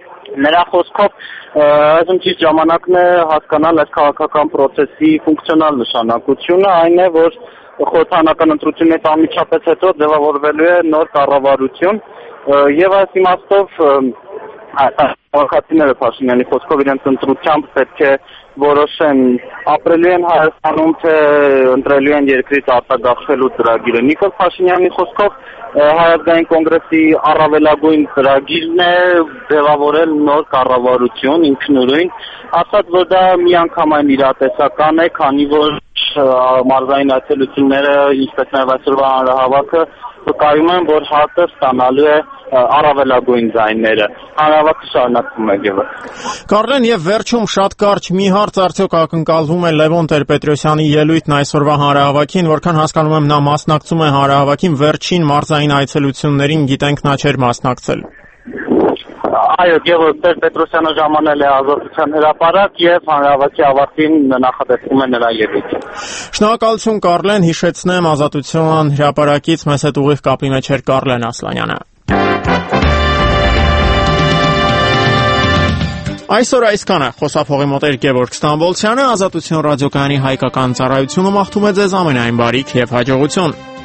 Նրա խոսքով այժմ ճիշտ ժամանակն է հասկանալ այս քաղաքական process-ի ֆունկցիոնալ նշանակությունը, այն է, որ խորհրդարանական ընտրություններից անմիջապես հետո ձևավորվելու է նոր կառավարություն եւ այս իմաստով քաղաքացիները Փաշինյանի խոսքով իրենց ընտրությամբ պետք է որոշեն ապրելու են Հայաստանում, թե ընտրելու են երկրից արտագաղթելու ծրագիրը։ Նիկոլ Փաշինյանի խոսքով Հայ ազգային կոնգրեսի առավելագույն ծրագիրն է ձևավորել նոր կառավարություն ինքնուրույն, ասած որ դա միանգամայն իրատեսական է, քանի որ մարզային այցելությունները, ինչպես նաև այսօրվա հանրահավաքը վկայում են, որ ՀԱԿ-ը ստանալու է առավելագույն ձայները։ Հանրահավաքը շարունակվում է ևս։ Կարլեն, եւ վերջում շատ կարճ մի հարց, արդյոք ակնկալվում է Լևոն Տեր-Պետրոսյանի ելույթն այսօրվա հանրահավաքին, որքան հասկանում եմ նա մասնակցում է հանրահավաքին, վերջին մարզային այցելություններին գիտենք նա չէր մասնակցել։ Այո, Գևորգ Տեր-Պետրոսյանը ժամանել է Ազատության հրապարակ եւ հանրահավաքի ավարտին նախատեսվում է նրա ելույթը։ Շնորհակալություն Կարլեն, հիշեցնեմ Ազատության հրապարակից մեզ հետ ուղիղ կապի մեջ էր Կարլեն Ասլանյանը։ Այսօր այսքանը, խոսափողի մոտ էր Գևորգ Ստամբոլցյանը, Ազատություն ռադիոկայանի հայկական ծառայությունը մաղթում է ձեզ ամենայն բարիք եւ հաջողություն։